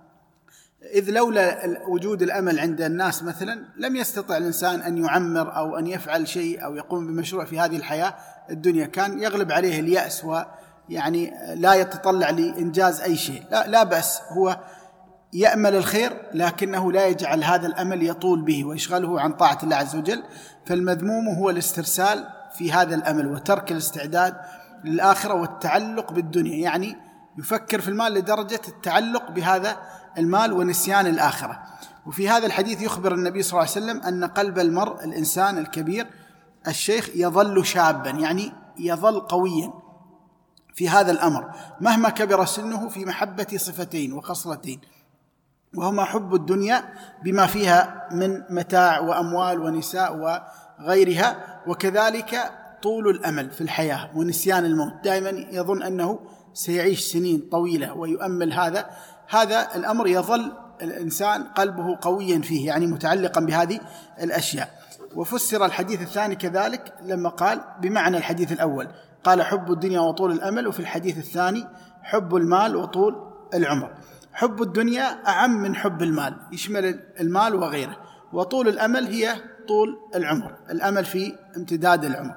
إذ لولا وجود الأمل عند الناس مثلا لم يستطع الإنسان أن يعمر أو أن يفعل شيء أو يقوم بمشروع في هذه الحياة الدنيا، كان يغلب عليه اليأس ويعني لا يتطلع لإنجاز أي شيء. لا بأس، هو يأمل الخير لكنه لا يجعل هذا الأمل يطول به ويشغله عن طاعة الله عز وجل. فالمذموم هو الاسترسال في هذا الأمل وترك الاستعداد للآخرة والتعلق بالدنيا، يعني يفكر في المال لدرجة التعلق بهذا المال ونسيان الآخرة. وفي هذا الحديث يخبر النبي صلى الله عليه وسلم أن قلب المرء الإنسان الكبير الشيخ يظل شابا، يعني يظل قويا في هذا الأمر مهما كبر سنه، في محبة صفتين وخصلتين، وهما حب الدنيا بما فيها من متاع وأموال ونساء وغيرها، وكذلك طول الأمل في الحياة ونسيان الموت. دائما يظن أنه سيعيش سنين طويلة ويؤمل هذا الأمر، يظل الإنسان قلبه قويا فيه، يعني متعلقا بهذه الأشياء. وفسر الحديث الثاني كذلك لما قال بمعنى الحديث الأول، قال حب الدنيا وطول الأمل، وفي الحديث الثاني حب المال وطول العمر. حب الدنيا أعم من حب المال، يشمل المال وغيره، وطول الأمل هي طول العمر، الأمل في امتداد العمر.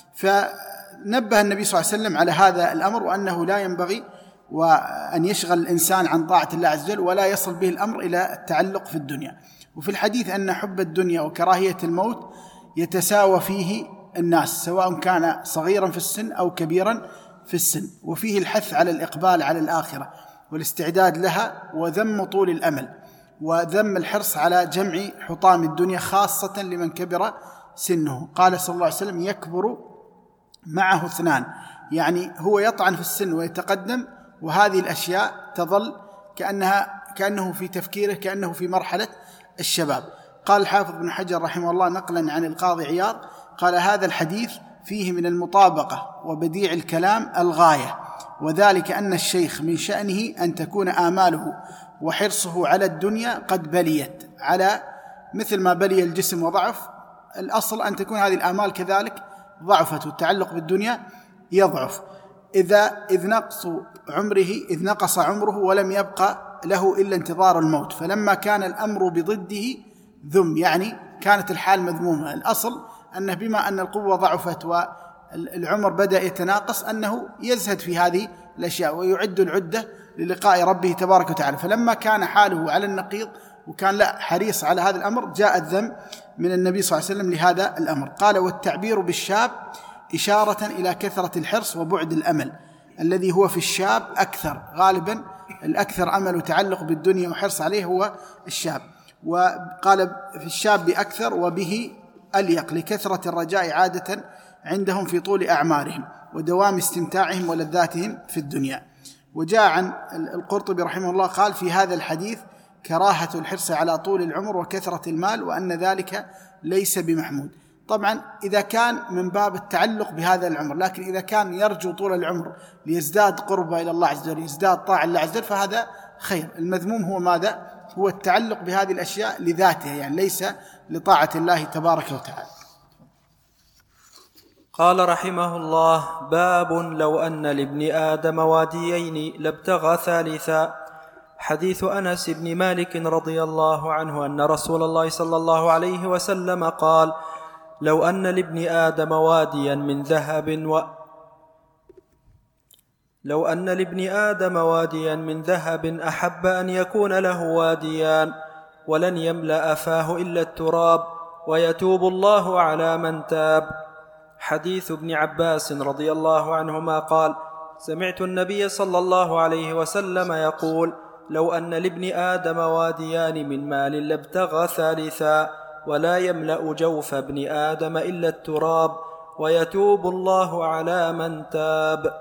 فنبه النبي صلى الله عليه وسلم على هذا الأمر، وأنه لا ينبغي وأن يشغل الإنسان عن طاعة الله عز وجل ولا يصل به الأمر إلى التعلق في الدنيا. وفي الحديث أن حب الدنيا وكراهية الموت يتساوى فيه الناس، سواء كان صغيرا في السن أو كبيرا في السن، وفيه الحث على الإقبال على الآخرة والاستعداد لها، وذم طول الأمل وذم الحرص على جمع حطام الدنيا خاصة لمن كبر سنه. قال صلى الله عليه وسلم: يكبر معه اثنان، يعني هو يطعن في السن ويتقدم، وهذه الأشياء تظل كأنه في تفكيره كأنه في مرحلة الشباب. قال الحافظ بن حجر رحمه الله نقلا عن القاضي عياض قال: هذا الحديث فيه من المطابقة وبديع الكلام الغاية، وذلك أن الشيخ من شأنه أن تكون آماله وحرصه على الدنيا قد بليت، على مثل ما بلي الجسم وضعف، الأصل أن تكون هذه الآمال كذلك ضعفت، والتعلق بالدنيا يضعف. إذ نقص عمره ولم يبقى له إلا انتظار الموت، فلما كان الأمر بضده ذم، يعني كانت الحال مذمومة. الأصل أنه بما أن القوة ضعفت والعمر بدأ يتناقص أنه يزهد في هذه الأشياء ويعد العدة للقاء ربه تبارك وتعالى. فلما كان حاله على النقيض وكان لا حريص على هذا الأمر، جاء الذم من النبي صلى الله عليه وسلم لهذا الأمر. قال: والتعبير بالشاب إشارة إلى كثرة الحرص وبعد الأمل الذي هو في الشاب أكثر، غالبا الأكثر أمل وتعلق بالدنيا وحرص عليه هو الشاب. وقال في الشاب أكثر وبه أليق، لكثرة الرجاء عادة عندهم في طول أعمارهم ودوام استمتاعهم ولذاتهم في الدنيا. وجاء عن القرطبي رحمه الله قال في هذا الحديث كراهة الحرص على طول العمر وكثرة المال، وأن ذلك ليس بمحمود. طبعا إذا كان من باب التعلق بهذا العمر، لكن إذا كان يرجو طول العمر ليزداد قربة إلى الله عز وجل، يزداد طاعة الله عز وجل، فهذا خير. المذموم هو ماذا؟ هو التعلق بهذه الأشياء لذاتها، يعني ليس لطاعة الله تبارك وتعالى. قال رحمه الله: باب لو أن لابن آدم واديين لابتغى ثالثا. حديث أنس بن مالك رضي الله عنه أن رسول الله صلى الله عليه وسلم قال: لو أن لابن آدم واديا من ذهب أحب أن يكون له واديان ولن يملأ فاه إلا التراب ويتوب الله على من تاب. حديث ابن عباس رضي الله عنهما قال: سمعت النبي صلى الله عليه وسلم يقول: لو أن لابن آدم واديان من مال لابتغى ثالثا، ولا يملأ جوف ابن آدم إلا التراب ويتوب الله على من تاب.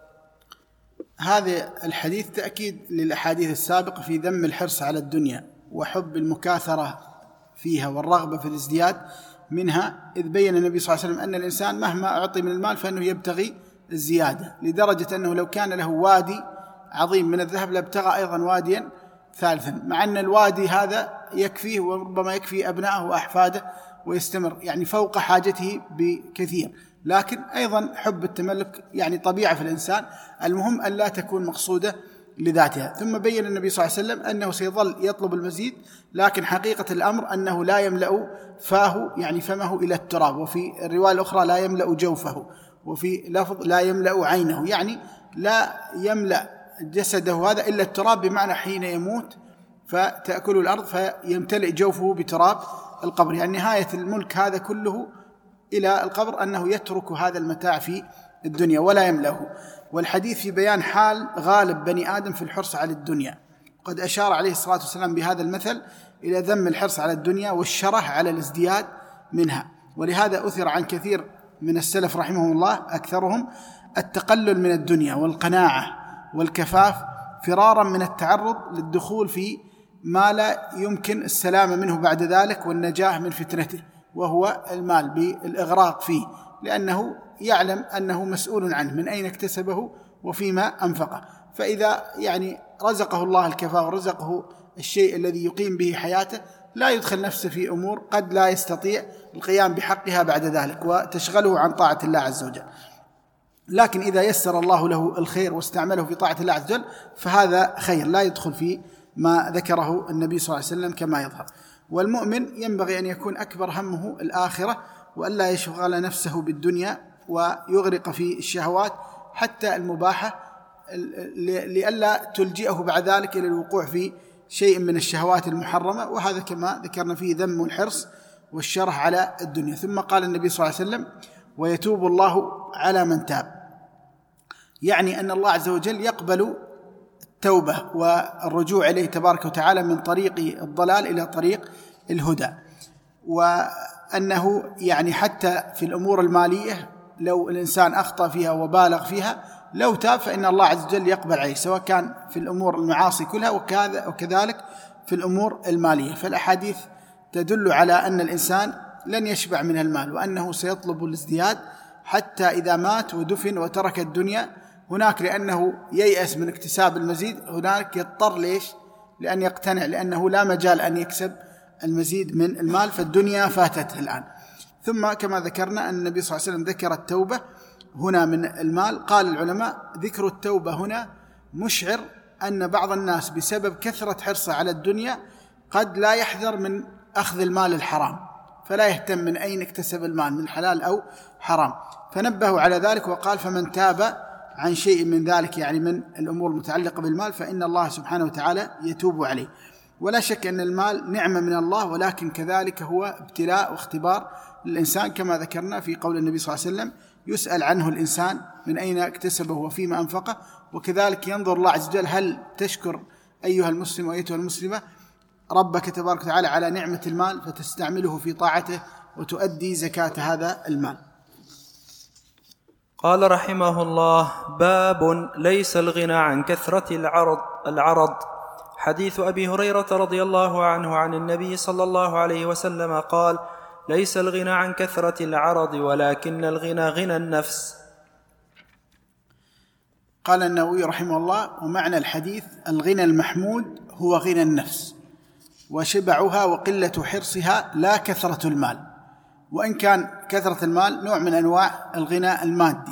هذا الحديث تأكيد للأحاديث السابقة في ذم الحرص على الدنيا وحب المكاثرة فيها والرغبة في الازدياد منها، إذ بين النبي صلى الله عليه وسلم أن الإنسان مهما أعطي من المال فإنه يبتغي الزيادة، لدرجة أنه لو كان له وادي عظيم من الذهب لابتغى أيضا واديا ثالثا، مع أن الوادي هذا يكفيه وربما يكفي أبنائه وأحفاده ويستمر يعني فوق حاجته بكثير، لكن أيضا حب التملك يعني طبيعة في الإنسان، المهم أن لا تكون مقصودة لذاتها. ثم بين النبي صلى الله عليه وسلم أنه سيظل يطلب المزيد، لكن حقيقة الأمر أنه لا يملأ فاه يعني فمه إلى التراب، وفي الرواية الأخرى لا يملأ جوفه، وفي لفظ لا يملأ عينه، يعني لا يملأ جسده هذا إلا التراب، بمعنى حين يموت فتأكل الأرض فيمتلئ جوفه بتراب القبر، يعني نهاية الملك هذا كله إلى القبر أنه يترك هذا المتاع في الدنيا ولا يملأه. والحديث في بيان حال غالب بني آدم في الحرص على الدنيا، قد أشار عليه الصلاة والسلام بهذا المثل إلى ذم الحرص على الدنيا والشره على الازدياد منها. ولهذا أثر عن كثير من السلف رحمهم الله أكثرهم التقلل من الدنيا والقناعة والكفاف فرارا من التعرض للدخول في ما لا يمكن السلامة منه بعد ذلك والنجاة من فتنته، وهو المال، بالإغراق فيه، لأنه يعلم أنه مسؤول عنه من أين اكتسبه وفيما أنفقه. فإذا يعني رزقه الله الكفاف ورزقه الشيء الذي يقيم به حياته، لا يدخل نفسه في أمور قد لا يستطيع القيام بحقها بعد ذلك وتشغله عن طاعة الله عز وجل. لكن إذا يسر الله له الخير واستعمله في طاعة الله عز وجل فهذا خير، لا يدخل في ما ذكره النبي صلى الله عليه وسلم كما يظهر. والمؤمن ينبغي أن يكون أكبر همه الآخرة، وألا يشغل نفسه بالدنيا ويغرق في الشهوات حتى المباحة، لئلا تلجئه بعد ذلك إلى الوقوع في شيء من الشهوات المحرمة، وهذا كما ذكرنا فيه ذم الحرص والشره على الدنيا. ثم قال النبي صلى الله عليه وسلم: ويتوب الله على من تاب، يعني أن الله عز وجل يقبل التوبة والرجوع إليه تبارك وتعالى من طريق الضلال إلى طريق الهدى، وأنه يعني حتى في الأمور المالية لو الإنسان أخطأ فيها وبالغ فيها لو تاب فإن الله عز وجل يقبل عليه، سواء كان في الأمور المعاصي كلها وكذلك في الأمور المالية. فالأحاديث تدل على أن الإنسان لن يشبع من المال، وأنه سيطلب الازدياد حتى إذا مات ودفن وترك الدنيا هناك، لأنه ييأس من اكتساب المزيد، هناك يضطر ليش؟ لأن يقتنع، لأنه لا مجال أن يكسب المزيد من المال، فالدنيا فاتته الآن. ثم كما ذكرنا أن النبي صلى الله عليه وسلم ذكر التوبة هنا من المال. قال العلماء: ذكر التوبة هنا مشعر أن بعض الناس بسبب كثرة حرصه على الدنيا قد لا يحذر من أخذ المال الحرام، فلا يهتم من أين اكتسب المال، من حلال أو حرام، فنبهوا على ذلك وقال: فمن تاب عن شيء من ذلك، يعني من الأمور المتعلقة بالمال، فإن الله سبحانه وتعالى يتوب عليه. ولا شك أن المال نعمة من الله، ولكن كذلك هو ابتلاء واختبار للإنسان، كما ذكرنا في قول النبي صلى الله عليه وسلم: يسأل عنه الإنسان من أين اكتسبه وفيما أنفقه. وكذلك ينظر الله عز وجل: هل تشكر أيها المسلم وأيتها المسلمة ربك تبارك وتعالى على نعمة المال فتستعمله في طاعته وتؤدي زكاة هذا المال. قال رحمه الله: باب ليس الغنى عن كثرة العرض. حديث أبي هريرة رضي الله عنه عن النبي صلى الله عليه وسلم قال: ليس الغنى عن كثرة العرض ولكن الغنى غنى النفس. قال النووي رحمه الله: ومعنى الحديث الغنى المحمود هو غنى النفس وشبعها وقلة حرصها، لا كثرة المال. وإن كان كثرة المال نوع من أنواع الغنى المادي،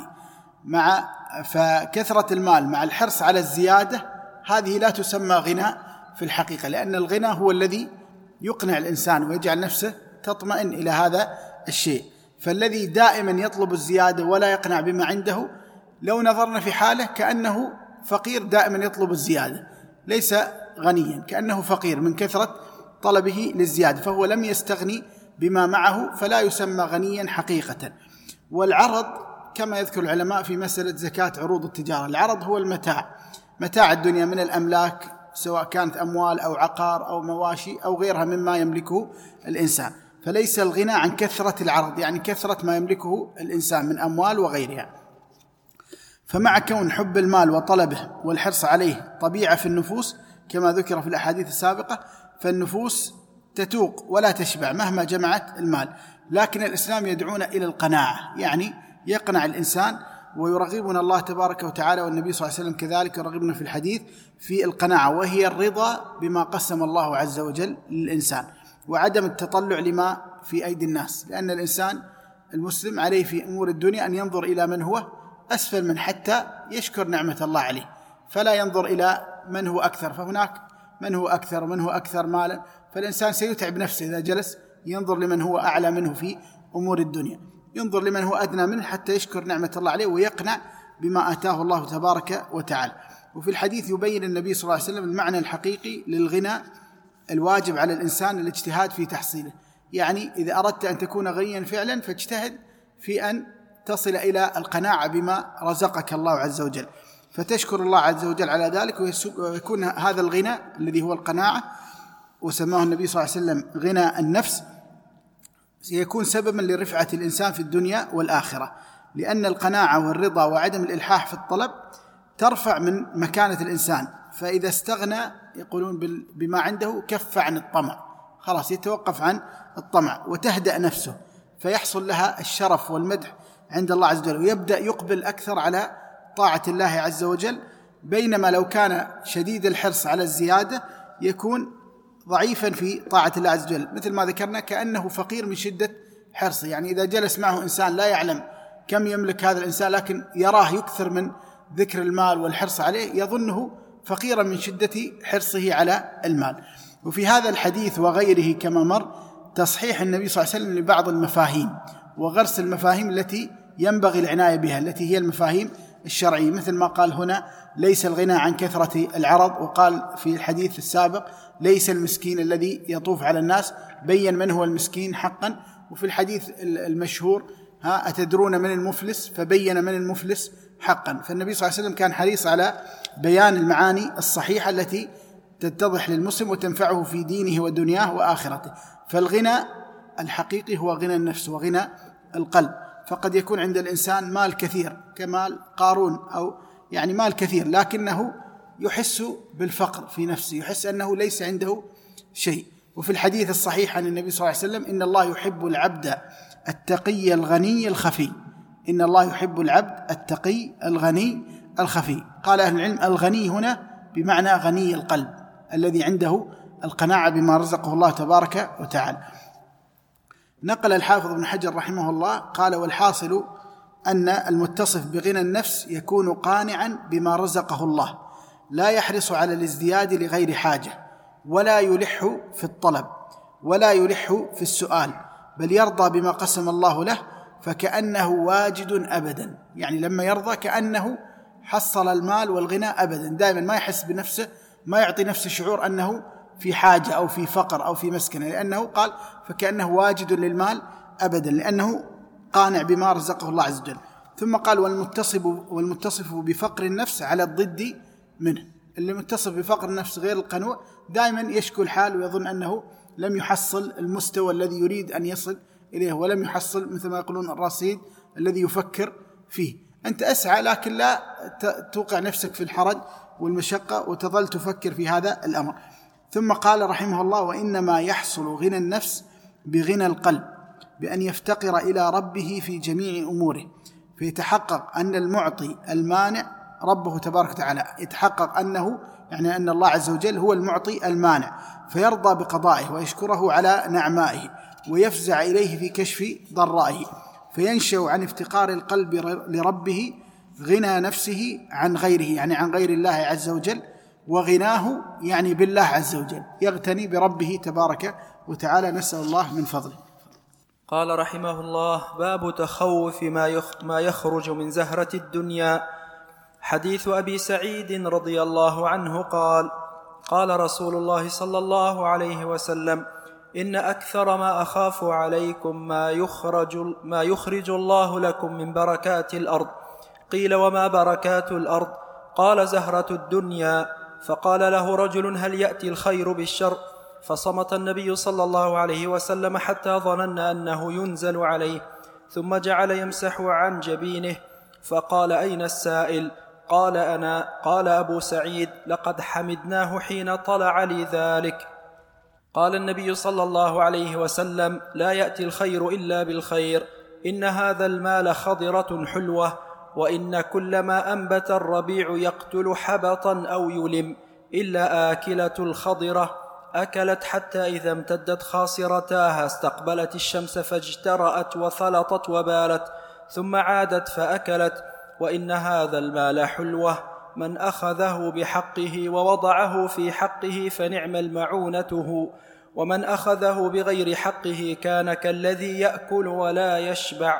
فكثرة المال مع الحرص على الزيادة هذه لا تسمى غنى في الحقيقة، لأن الغنى هو الذي يقنع الإنسان ويجعل نفسه تطمئن إلى هذا الشيء. فالذي دائما يطلب الزيادة ولا يقنع بما عنده، لو نظرنا في حاله كأنه فقير دائما يطلب الزيادة، ليس غنيا، كأنه فقير من كثرة طلبه للزيادة، فهو لم يستغني بما معه، فلا يسمى غنيا حقيقة. والعرض كما يذكر العلماء في مسألة زكاة عروض التجارة، العرض هو متاع الدنيا من الأملاك، سواء كانت أموال أو عقار أو مواشي أو غيرها مما يملكه الإنسان. فليس الغنى عن كثرة العرض، يعني كثرة ما يملكه الإنسان من أموال وغيرها. فمع كون حب المال وطلبه والحرص عليه طبيعة في النفوس كما ذكر في الأحاديث السابقة، فالنفوس تتوق ولا تشبع مهما جمعت المال، لكن الإسلام يدعونا إلى القناعة، يعني يقنع الإنسان، ويرغبنا الله تبارك وتعالى والنبي صلى الله عليه وسلم كذلك يرغبنا في الحديث في القناعة، وهي الرضا بما قسم الله عز وجل للإنسان، وعدم التطلع لما في أيدي الناس، لأن الإنسان المسلم عليه في أمور الدنيا أن ينظر إلى من هو أسفل من حتى يشكر نعمة الله عليه، فلا ينظر إلى من هو أكثر، فهناك من هو أكثر ومن هو أكثر مالا، فالإنسان سيتعب نفسه إذا جلس ينظر لمن هو أعلى منه في أمور الدنيا، ينظر لمن هو أدنى منه حتى يشكر نعمة الله عليه ويقنع بما آتاه الله تبارك وتعالى. وفي الحديث يبين النبي صلى الله عليه وسلم المعنى الحقيقي للغنى الواجب على الإنسان الاجتهاد في تحصيله، يعني إذا أردت أن تكون غنيا فعلا فاجتهد في أن تصل إلى القناعة بما رزقك الله عز وجل، فتشكر الله عز وجل على ذلك، ويكون هذا الغنى الذي هو القناعة وسماه النبي صلى الله عليه وسلم غنى النفس، سيكون سببا لرفعة الإنسان في الدنيا والآخرة، لأن القناعة والرضا وعدم الإلحاح في الطلب ترفع من مكانة الإنسان، فإذا استغنى يقولون بما عنده كف عن الطمع، خلاص يتوقف عن الطمع وتهدأ نفسه، فيحصل لها الشرف والمدح عند الله عز وجل، ويبدأ يقبل أكثر على طاعة الله عز وجل، بينما لو كان شديد الحرص على الزيادة يكون ضعيفا في طاعة الله عز وجل، مثل ما ذكرنا كأنه فقير من شدة حرصه، يعني إذا جلس معه إنسان لا يعلم كم يملك هذا الإنسان لكن يراه يكثر من ذكر المال والحرص عليه يظنه فقيرا من شدة حرصه على المال. وفي هذا الحديث وغيره كما مر تصحيح النبي صلى الله عليه وسلم لبعض المفاهيم وغرس المفاهيم التي ينبغي العناية بها، التي هي المفاهيم الشرعية، مثل ما قال هنا ليس الغنى عن كثرة العرض، وقال في الحديث السابق ليس المسكين الذي يطوف على الناس، بين من هو المسكين حقا. وفي الحديث المشهور أتدرون من المفلس، فبين من المفلس حقا. فالنبي صلى الله عليه وسلم كان حريص على بيان المعاني الصحيحة التي تتضح للمسلم وتنفعه في دينه ودنياه وآخرته. فالغنى الحقيقي هو غنى النفس وغنى القلب، فقد يكون عند الإنسان مال كثير كمال قارون، أو يعني مال كثير لكنه يحس بالفقر في نفسه، يحس أنه ليس عنده شيء. وفي الحديث الصحيح عن النبي صلى الله عليه وسلم إن الله يحب العبد التقي الغني الخفي، إن الله يحب العبد التقي الغني الخفي. قال أهل العلم الغني هنا بمعنى غني القلب الذي عنده القناعة بما رزقه الله تبارك وتعالى. نقل الحافظ ابن حجر رحمه الله قال والحاصل أن المتصف بغنى النفس يكون قانعا بما رزقه الله، لا يحرص على الازدياد لغير حاجة، ولا يلح في الطلب، ولا يلح في السؤال، بل يرضى بما قسم الله له فكأنه واجد أبدا، يعني لما يرضى كأنه حصل المال والغنى أبدا، دائما ما يحس بنفسه، ما يعطي نفسه شعور أنه في حاجة أو في فقر أو في مسكنة، لأنه قال فكأنه واجد للمال أبدا، لأنه قانع بما رزقه الله عز وجل. ثم قال والمتصف بفقر النفس على الضد منه، اللي متصف بفقر النفس غير القنوع دائما يشكو الحال ويظن أنه لم يحصل المستوى الذي يريد أن يصل إليه، ولم يحصل مثل ما يقولون الرصيد الذي يفكر فيه. أنت أسعى لكن لا توقع نفسك في الحرج والمشقة وتظل تفكر في هذا الأمر. ثم قال رحمه الله وإنما يحصل غنى النفس بغنى القلب، بأن يفتقر إلى ربه في جميع أموره، فيتحقق أن المعطي المانع ربه تبارك وتعالى، يتحقق أنه يعني أن الله عز وجل هو المعطي المانع، فيرضى بقضائه ويشكره على نعمائه، ويفزع إليه في كشف ضرائه، فينشأ عن افتقار القلب لربه غنى نفسه عن غيره، يعني عن غير الله عز وجل، وغناه يعني بالله عز وجل، يغتني بربه تبارك وتعالى، نسأل الله من فضله. قال رحمه الله باب تخوف ما يخرج من زهرة الدنيا. حديث أبي سعيد رضي الله عنه قال قال رسول الله صلى الله عليه وسلم إن أكثر ما أخاف عليكم ما يخرج الله لكم من بركات الأرض. قيل وما بركات الأرض؟ قال زهرة الدنيا. فقال له رجل هل يأتي الخير بالشر؟ فصمت النبي صلى الله عليه وسلم حتى ظننا أنه ينزل عليه، ثم جعل يمسح عن جبينه، فقال: أين السائل؟ قال: أنا. قال أبو سعيد: لقد حمدناه حين طلع لي ذلك. قال النبي صلى الله عليه وسلم: لا يأتي الخير إلا بالخير، إن هذا المال خضرة حلوة، وإن كل ما أنبت الربيع يقتل حبطا أو يلم، إلا آكلة الخضرة أكلت حتى إذا امتدت خاصرتاها استقبلت الشمس فاجترأت وثلطت وبالت، ثم عادت فأكلت، وإن هذا المال حلوة، من أخذه بحقه ووضعه في حقه فنعم المعونته، ومن أخذه بغير حقه كان كالذي يأكل ولا يشبع.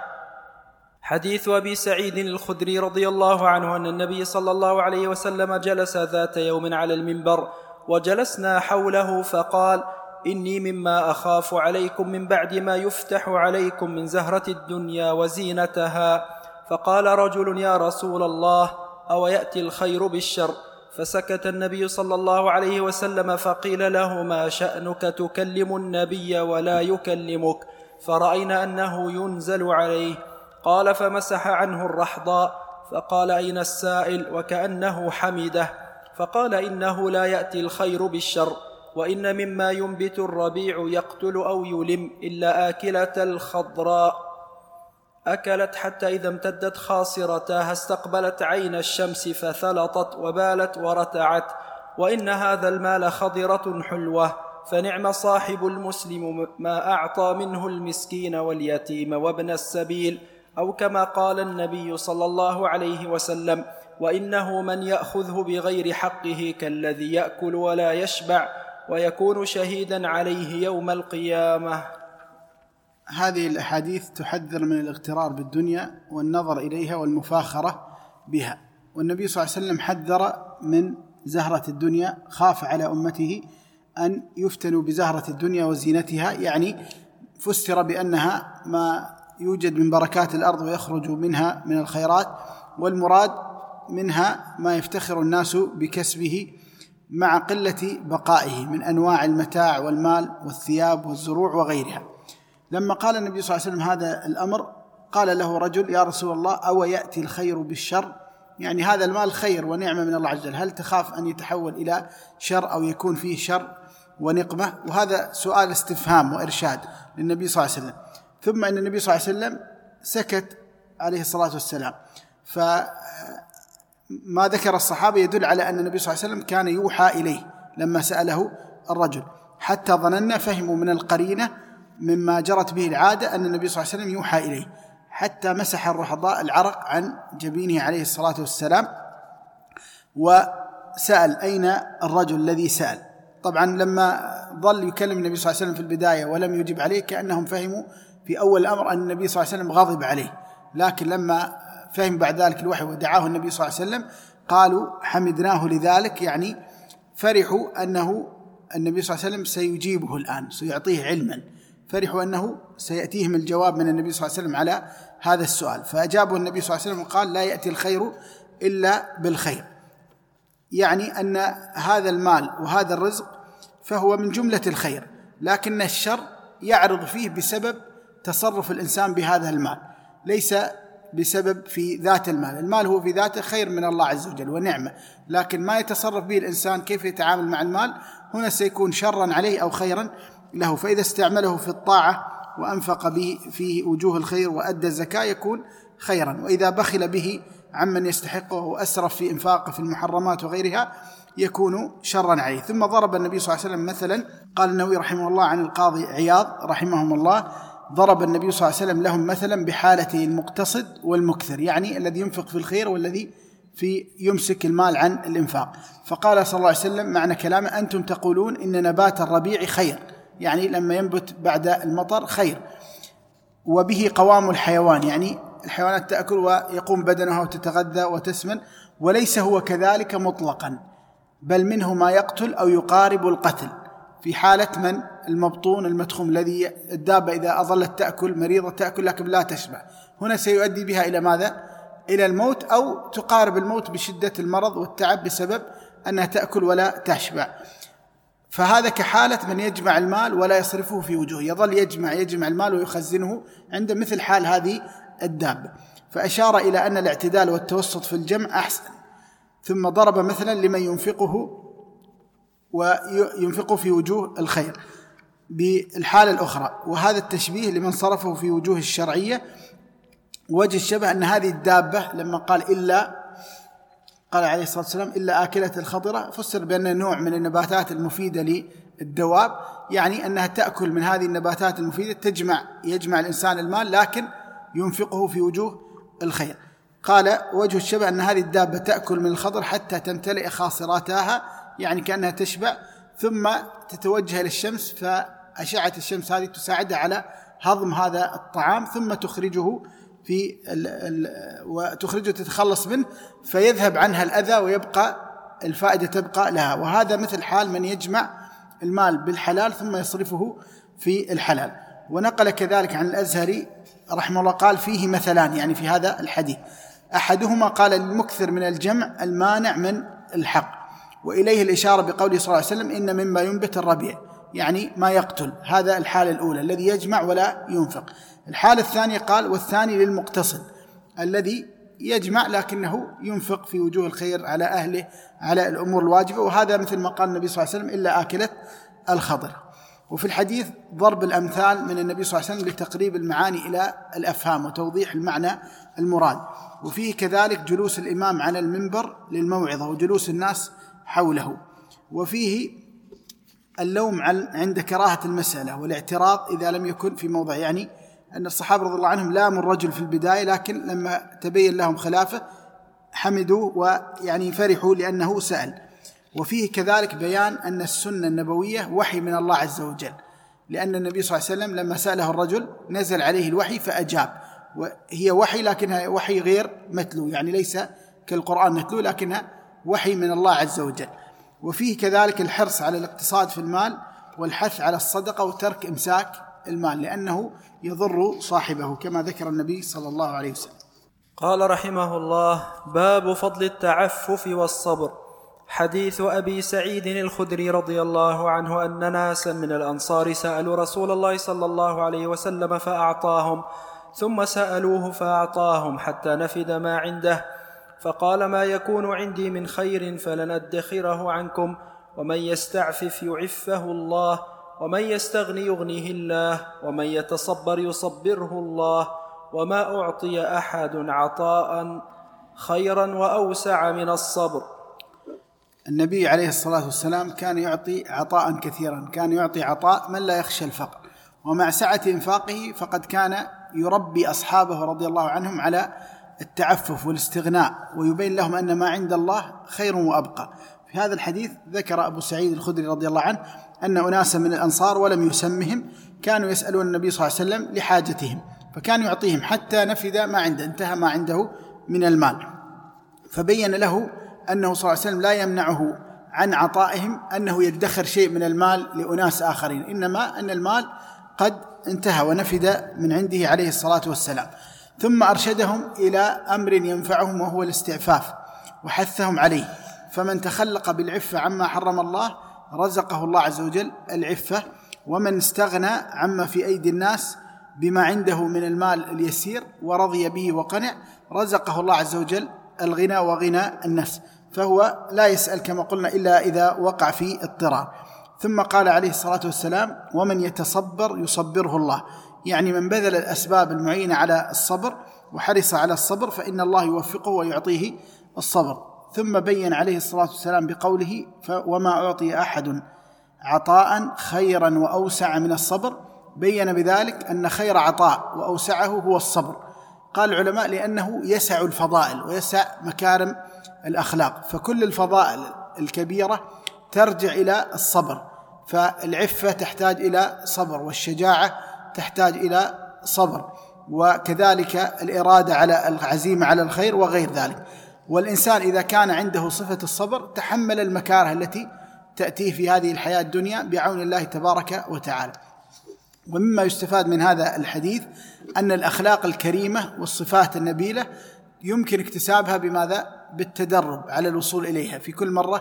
حديث أبي سعيد الخدري رضي الله عنه أن النبي صلى الله عليه وسلم جلس ذات يوم على المنبر، وجلسنا حوله، فقال: إني مما أخاف عليكم من بعد ما يفتح عليكم من زهرة الدنيا وزينتها. فقال رجل: يا رسول الله، أو يأتي الخير بالشر؟ فسكت النبي صلى الله عليه وسلم، فقيل له: ما شأنك تكلم النبي ولا يكلمك؟ فرأينا أنه ينزل عليه. قال: فمسح عنه الرحضاء، فقال: أين السائل؟ وكأنه حمده. فقال: إنه لا يأتي الخير بالشر، وإن مما ينبت الربيع يقتل أو يلم، إلا آكلة الخضراء أكلت حتى إذا امتدت خاصرتاها استقبلت عين الشمس فثلطت وبالت ورتعت، وإن هذا المال خضرة حلوة، فنعم صاحب المسلم ما أعطى منه المسكين واليتيم وابن السبيل، أو كما قال النبي صلى الله عليه وسلم: وإنه من يأخذه بغير حقه كالذي يأكل ولا يشبع، ويكون شهيدا عليه يوم القيامة. هذه الأحاديث تحذر من الاغترار بالدنيا والنظر إليها والمفاخرة بها، والنبي صلى الله عليه وسلم حذر من زهرة الدنيا، خاف على أمته أن يفتنوا بزهرة الدنيا وزينتها، يعني فسر بأنها ما يوجد من بركات الأرض ويخرج منها من الخيرات، والمراد منها ما يفتخر الناس بكسبه مع قلة بقائه من أنواع المتاع والمال والثياب والزروع وغيرها. لما قال النبي صلى الله عليه وسلم هذا الأمر، قال له رجل: يا رسول الله، أو يأتي الخير بالشر؟ يعني هذا المال خير ونعمة من الله عز وجل، هل تخاف أن يتحول إلى شر أو يكون فيه شر ونقمة؟ وهذا سؤال استفهام وإرشاد للنبي صلى الله عليه وسلم. ثم أن النبي صلى الله عليه وسلم سكت عليه الصلاة والسلام، فما ذكر الصحابة يدل على أن النبي صلى الله عليه وسلم كان يوحى إليه لما سأله الرجل، حتى ظننا فهموا من القرينة مما جرت به العادة أن النبي صلى الله عليه وسلم يوحى إليه، حتى مسح الرحضاء العرق عن جبينه عليه الصلاة والسلام، وسأل: أين الرجل الذي سأل؟ طبعا لما ظل يكلم النبي صلى الله عليه وسلم في البداية ولم يجب عليه، كأنهم فهموا في أول الأمر أن النبي صلى الله عليه وسلم غضب عليه، لكن لما فهم بعد ذلك الوحي ودعاه النبي صلى الله عليه وسلم قالوا: حمدناه لذلك، يعني فرحوا أنه النبي صلى الله عليه وسلم سيجيبه الآن، سيعطيه علما، فرحوا أنه سيأتيهم الجواب من النبي صلى الله عليه وسلم على هذا السؤال. فأجابه النبي صلى الله عليه وسلم وقال: لا يأتي الخير إلا بالخير، يعني أن هذا المال وهذا الرزق فهو من جملة الخير، لكن الشر يعرض فيه بسبب تصرف الإنسان بهذا المال، ليس بسبب في ذات المال. المال هو في ذاته خير من الله عز وجل ونعمة، لكن ما يتصرف به الإنسان كيف يتعامل مع المال هنا سيكون شرا عليه أو خيرا له. فإذا استعمله في الطاعة وأنفق به في وجوه الخير وأدى الزكاة يكون خيرا، وإذا بخل به عمن يستحقه وأسرف في إنفاقه في المحرمات وغيرها يكون شرا عليه. ثم ضرب النبي صلى الله عليه وسلم مثلا، قال النووي رحمه الله عن القاضي عياض رحمهم الله: ضرب النبي صلى الله عليه وسلم لهم مثلا بحالته المقتصد والمكثر، يعني الذي ينفق في الخير والذي في يمسك المال عن الإنفاق. فقال صلى الله عليه وسلم معنى كلامه: أنتم تقولون إن نبات الربيع خير، يعني لما ينبت بعد المطر خير، وبه قوام الحيوان، يعني الحيوانات تأكل ويقوم بدنها وتتغذى وتسمن، وليس هو كذلك مطلقا، بل منه ما يقتل أو يقارب القتل، في حالة من المبطون المدخوم الذي الدابة إذا أظلت تأكل مريضة تأكل لكن لا تشبع، هنا سيؤدي بها إلى ماذا؟ إلى الموت، أو تقارب الموت بشدة المرض والتعب بسبب أنها تأكل ولا تشبع. فهذا كحالة من يجمع المال ولا يصرفه في وجوه، يظل يجمع المال ويخزنه عند مثل حال هذه الدابة. فأشار إلى أن الاعتدال والتوسط في الجمع أحسن، ثم ضرب مثلا لمن ينفقه في وجوه الخير بالحالة الأخرى. وهذا التشبيه لمن صرفه في وجوه الشرعية. وجه الشبه أن هذه الدابة لما قال عليه الصلاة والسلام إلا آكلة الخضرة، فسر بأن نوع من النباتات المفيدة للدواب، يعني أنها تأكل من هذه النباتات المفيدة، يجمع الإنسان المال لكن ينفقه في وجوه الخير. قال وجه الشبه أن هذه الدابة تأكل من الخضر حتى تمتلئ خاصراتها، يعني كأنها تشبع، ثم تتوجه إلى الشمس، فأشعة الشمس هذه تساعدها على هضم هذا الطعام، ثم تخرجه تتخلص منه، فيذهب عنها الأذى ويبقى الفائدة تبقى لها. وهذا مثل حال من يجمع المال بالحلال ثم يصرفه في الحلال. ونقل كذلك عن الأزهري رحمه الله قال فيه مثلان، يعني في هذا الحديث، أحدهما قال المكثر من الجمع المانع من الحق، وإليه الإشارة بقوله صلى الله عليه وسلم إن مما ينبت الربيع، يعني ما يقتل. هذا الحالة الأولى الذي يجمع ولا ينفق. الحالة الثانية قال والثاني للمقتصد الذي يجمع لكنه ينفق في وجوه الخير على أهله على الأمور الواجبة، وهذا مثل ما قال النبي صلى الله عليه وسلم إلا آكلة الخضر. وفي الحديث ضرب الأمثال من النبي صلى الله عليه وسلم لتقريب المعاني إلى الأفهام وتوضيح المعنى المراد. وفيه كذلك جلوس الإمام على المنبر للموعظة وجلوس الناس حوله. وفيه اللوم عند كراهة المسألة والاعتراض إذا لم يكن في موضع، يعني أن الصحابة رضي الله عنهم لاموا الرجل في البداية، لكن لما تبين لهم خلافه حمدوا ويعني فرحوا لأنه سأل. وفيه كذلك بيان أن السنة النبوية وحي من الله عز وجل، لأن النبي صلى الله عليه وسلم لما سأله الرجل نزل عليه الوحي فأجاب، وهي وحي لكنها وحي غير متلو، يعني ليس كالقرآن متلو لكنها وحي من الله عز وجل. وفيه كذلك الحرص على الاقتصاد في المال والحث على الصدقة وترك إمساك المال لأنه يضر صاحبه كما ذكر النبي صلى الله عليه وسلم. قال رحمه الله: باب فضل التعفف والصبر. حديث أبي سعيد الخدري رضي الله عنه أن ناسا من الأنصار سألوا رسول الله صلى الله عليه وسلم فأعطاهم، ثم سألوه فأعطاهم حتى نفد ما عنده، فقال: ما يكون عندي من خير فلن أدخره عنكم، ومن يستعفف يعفه الله، ومن يستغني يغنيه الله، ومن يتصبر يصبره الله، وما أعطي أحد عطاء خيرا وأوسع من الصبر. النبي عليه الصلاة والسلام كان يعطي عطاء كثيرا، كان يعطي عطاء من لا يخشى الفقر، ومع سعة إنفاقه فقد كان يربي أصحابه رضي الله عنهم على التعفف والاستغناء، ويبين لهم أن ما عند الله خير وأبقى. في هذا الحديث ذكر أبو سعيد الخدري رضي الله عنه أن أناسا من الأنصار ولم يسمهم كانوا يسألون النبي صلى الله عليه وسلم لحاجتهم، فكان يعطيهم حتى نفد ما عنده، انتهى ما عنده من المال. فبين له أنه صلى الله عليه وسلم لا يمنعه عن عطائهم أنه يدخر شيء من المال لأناس آخرين، إنما أن المال قد انتهى ونفد من عنده عليه الصلاة والسلام. ثم أرشدهم إلى أمر ينفعهم وهو الاستعفاف، وحثهم عليه. فمن تخلق بالعفة عما حرم الله رزقه الله عز وجل العفة، ومن استغنى عما في أيدي الناس بما عنده من المال اليسير ورضي به وقنع رزقه الله عز وجل الغنى وغنى النفس، فهو لا يسأل كما قلنا إلا إذا وقع في اضطرار. ثم قال عليه الصلاة والسلام: ومن يتصبر يصبره الله، يعني من بذل الأسباب المعينة على الصبر وحرص على الصبر فإن الله يوفقه ويعطيه الصبر. ثم بين عليه الصلاة والسلام بقوله: وما أعطي أحد عطاء خيرا وأوسع من الصبر، بين بذلك أن خير عطاء وأوسعه هو الصبر. قال العلماء: لأنه يسع الفضائل ويسع مكارم الأخلاق، فكل الفضائل الكبيرة ترجع إلى الصبر، فالعفة تحتاج إلى صبر، والشجاعة تحتاج إلى صبر، وكذلك الإرادة على العزيمة على الخير وغير ذلك. والإنسان إذا كان عنده صفة الصبر تحمل المكاره التي تأتيه في هذه الحياة الدنيا بعون الله تبارك وتعالى. ومما يستفاد من هذا الحديث أن الأخلاق الكريمة والصفات النبيلة يمكن اكتسابها بماذا؟ بالتدرب على الوصول إليها. في كل مرة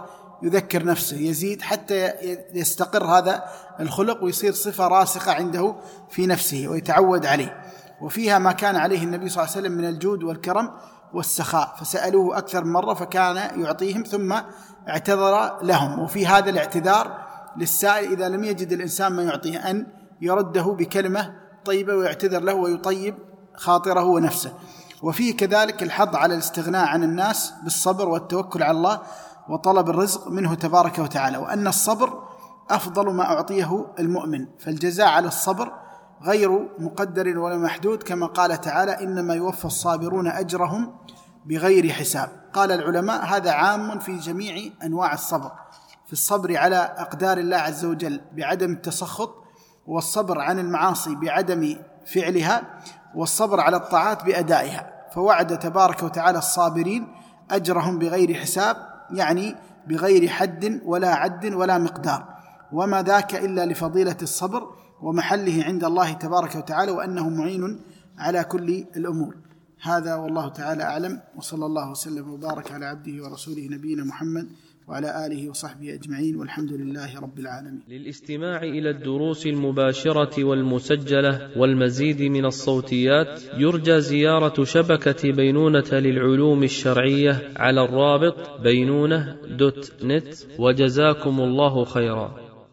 يذكر نفسه، يزيد حتى يستقر هذا الخلق ويصير صفة راسخة عنده في نفسه ويتعود عليه. وفيها ما كان عليه النبي صلى الله عليه وسلم من الجود والكرم والسخاء، فسألوه أكثر من مرة فكان يعطيهم ثم اعتذر لهم. وفي هذا الاعتذار للسائل إذا لم يجد الإنسان ما يعطيه أن يرده بكلمة طيبة ويعتذر له ويطيب خاطره ونفسه. وفيه كذلك الحض على الاستغناء عن الناس بالصبر والتوكل على الله وطلب الرزق منه تبارك وتعالى، وأن الصبر أفضل ما أعطيه المؤمن، فالجزاء على الصبر غير مقدر ولا محدود، كما قال تعالى إنما يوفى الصابرون أجرهم بغير حساب. قال العلماء هذا عام في جميع أنواع الصبر، في الصبر على أقدار الله عز وجل بعدم التسخط، والصبر عن المعاصي بعدم فعلها، والصبر على الطاعات بأدائها. فوعد تبارك وتعالى الصابرين أجرهم بغير حساب، يعني بغير حد ولا عد ولا مقدار، وما ذاك إلا لفضيلة الصبر ومحله عند الله تبارك وتعالى، وأنه معين على كل الأمور. هذا والله تعالى أعلم، وصلى الله وسلم وبارك على عبده ورسوله نبينا محمد وعلى آله وصحبه أجمعين، والحمد لله رب العالمين. للاستماع إلى الدروس المباشرة والمسجلة والمزيد من الصوتيات يرجى زيارة شبكة بينونة للعلوم الشرعية على الرابط بينونة.net، وجزاكم الله خيرا.